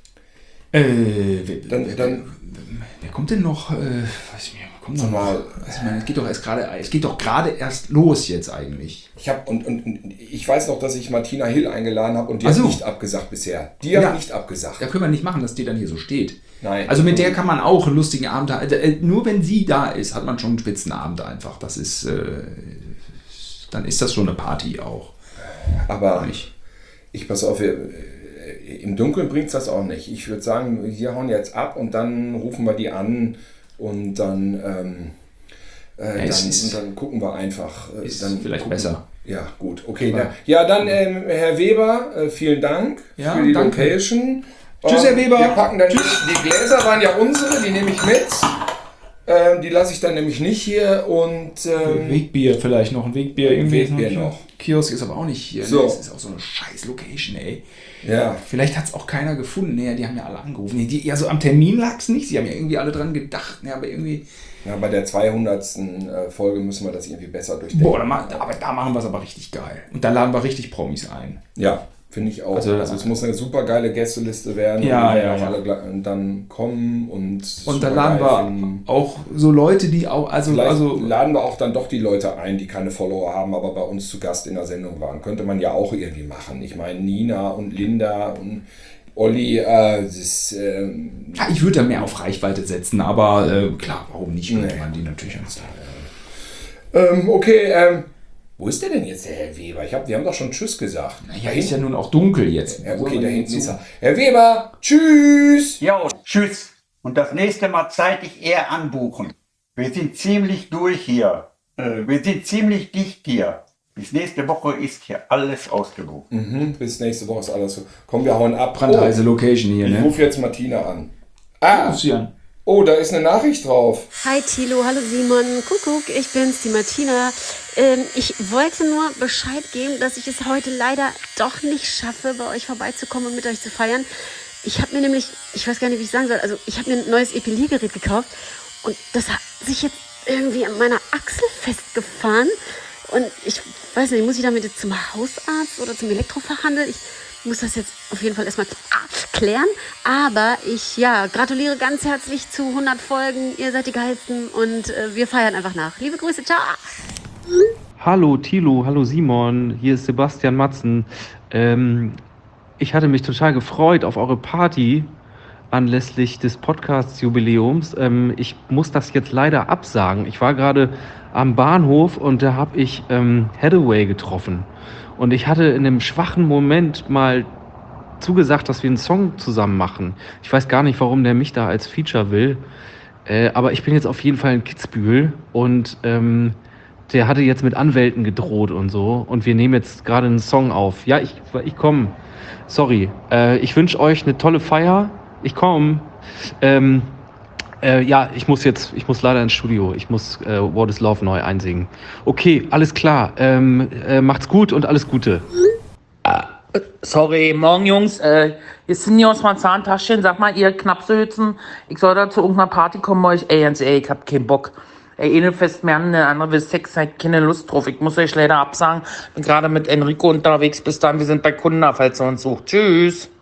Äh, wer, dann, wer, dann, wer kommt denn noch? Äh, weiß ich nicht, wer kommt noch? Mal. Also, ich meine, es geht doch erst gerade, es geht doch gerade erst los jetzt eigentlich. Ich habe und, und, und ich weiß noch, dass ich Martina Hill eingeladen habe und die Ach hat so. nicht abgesagt bisher. Die hat Ja. nicht abgesagt. Da können wir nicht machen, dass die dann hier so steht. Nein. Also mit der kann man auch einen lustigen Abend haben. Äh, Nur wenn sie da ist, hat man schon einen Spitzenabend einfach. Das ist, äh, dann ist das schon eine Party auch. Aber ich, ich pass auf, wir, im Dunkeln bringt es das auch nicht. Ich würde sagen, wir hauen jetzt ab und dann rufen wir die an und dann, ähm, äh, Ja, es dann, ist- und dann gucken wir einfach. Äh, ist dann vielleicht gucken, besser. Ja, gut, okay. Ja, ja dann ähm, Herr Weber, äh, vielen Dank ja, für die danke. Location. Tschüss, Herr Weber. Wir packen dann Tschüss. Die, die Gläser waren ja unsere, die nehme ich mit. Ähm, die lasse ich dann nämlich nicht hier und ähm, Wegbier vielleicht noch, ein Wegbier irgendwie. Wegbier noch. noch. Kiosk ist aber auch nicht hier. So. Ne? Das ist auch so eine scheiß Location, ey. Ja. Vielleicht hat es auch keiner gefunden. Nee, die haben ja alle angerufen. Nee, die, ja, so am Termin lag es nicht. Sie haben ja irgendwie alle dran gedacht. Nee, aber irgendwie... Ja, bei der zweihundertsten Folge müssen wir das irgendwie besser durchdenken. Boah, da, ma- aber da machen wir es aber richtig geil. Und da laden wir richtig Promis ein. Ja, finde ich auch. Also, Also, es muss eine super geile Gästeliste werden. Ja, und die ja, auch ja. alle gl- dann kommen und Und da super laden geil wir finden. auch so Leute, die auch... Also, Vielleicht also laden wir auch dann doch die Leute ein, die keine Follower haben, aber bei uns zu Gast in der Sendung waren. Könnte man ja auch irgendwie machen. Ich meine, Nina und Linda und Olli, äh, das ist... Ähm, ja, ich würde da mehr auf Reichweite setzen, aber äh, klar, warum nicht? Könnte Nee. man die natürlich ans ähm, okay, ähm, wo ist der denn jetzt, der Herr Weber? Ich hab, wir haben doch schon Tschüss gesagt. Ja, ist ja nun auch dunkel jetzt. Ja, okay, da hinten ist er. Herr Weber, tschüss! Jo, tschüss. Und das nächste Mal zeitig eher anbuchen. Wir sind ziemlich durch hier. Äh, wir sind ziemlich dicht hier. Bis nächste Woche ist hier alles ausgebucht. Mhm, bis nächste Woche ist alles so. Komm, wir hauen ab. Brandheiße Location hier, Ich ne? rufe jetzt Martina an. Ah, Ruf sie an. oh, da ist eine Nachricht drauf. Hi Thilo, hallo Simon, Kuckuck, ich bin's, die Martina. Ähm, ich wollte nur Bescheid geben, dass ich es heute leider doch nicht schaffe, bei euch vorbeizukommen und mit euch zu feiern. Ich habe mir nämlich, ich weiß gar nicht, wie ich sagen soll, also ich habe mir ein neues Epiliergerät gekauft und das hat sich jetzt irgendwie an meiner Achsel festgefahren. Und ich weiß nicht, muss ich damit jetzt zum Hausarzt oder zum Elektrofachhandel? Ich muss das jetzt auf jeden Fall erstmal klären. Aber ich, ja, gratuliere ganz herzlich zu hundert Folgen. Ihr seid die Geilsten und äh, wir feiern einfach nach. Liebe Grüße, ciao! Hallo Thilo, hallo Simon, hier ist Sebastian Matzen. Ähm, ich hatte mich total gefreut auf eure Party anlässlich des Podcast-Jubiläums. Ähm, ich muss das jetzt leider absagen. Ich war gerade am Bahnhof und da habe ich ähm, Hathaway getroffen. Und ich hatte in einem schwachen Moment mal zugesagt, dass wir einen Song zusammen machen. Ich weiß gar nicht, warum der mich da als Feature will. Äh, aber ich bin jetzt auf jeden Fall in Kitzbühel und ähm, der hatte jetzt mit Anwälten gedroht und so. Und wir nehmen jetzt gerade einen Song auf. Ja, ich, ich komme. Sorry. Äh, ich wünsche euch eine tolle Feier. Ich komme. Ähm, äh, ja, ich muss jetzt, ich muss leider ins Studio. Ich muss äh, What is Love neu einsingen. Okay, alles klar. Ähm, äh, macht's gut und alles Gute. Sorry, morgen Jungs, äh, hier sind die aus meinem Zahntaschen. Sag mal, ihr Knapsehützen, ich soll da zu irgendeiner Party kommen bei euch. Ey, ganz ehrlich, ich hab keinen Bock. Ey, eine fest mehr an, der andere will Sex, halt keine Lust drauf. Ich muss euch leider absagen. Bin gerade mit Enrico unterwegs. Bis dann, wir sind bei Kunden, falls ihr uns sucht. Tschüss.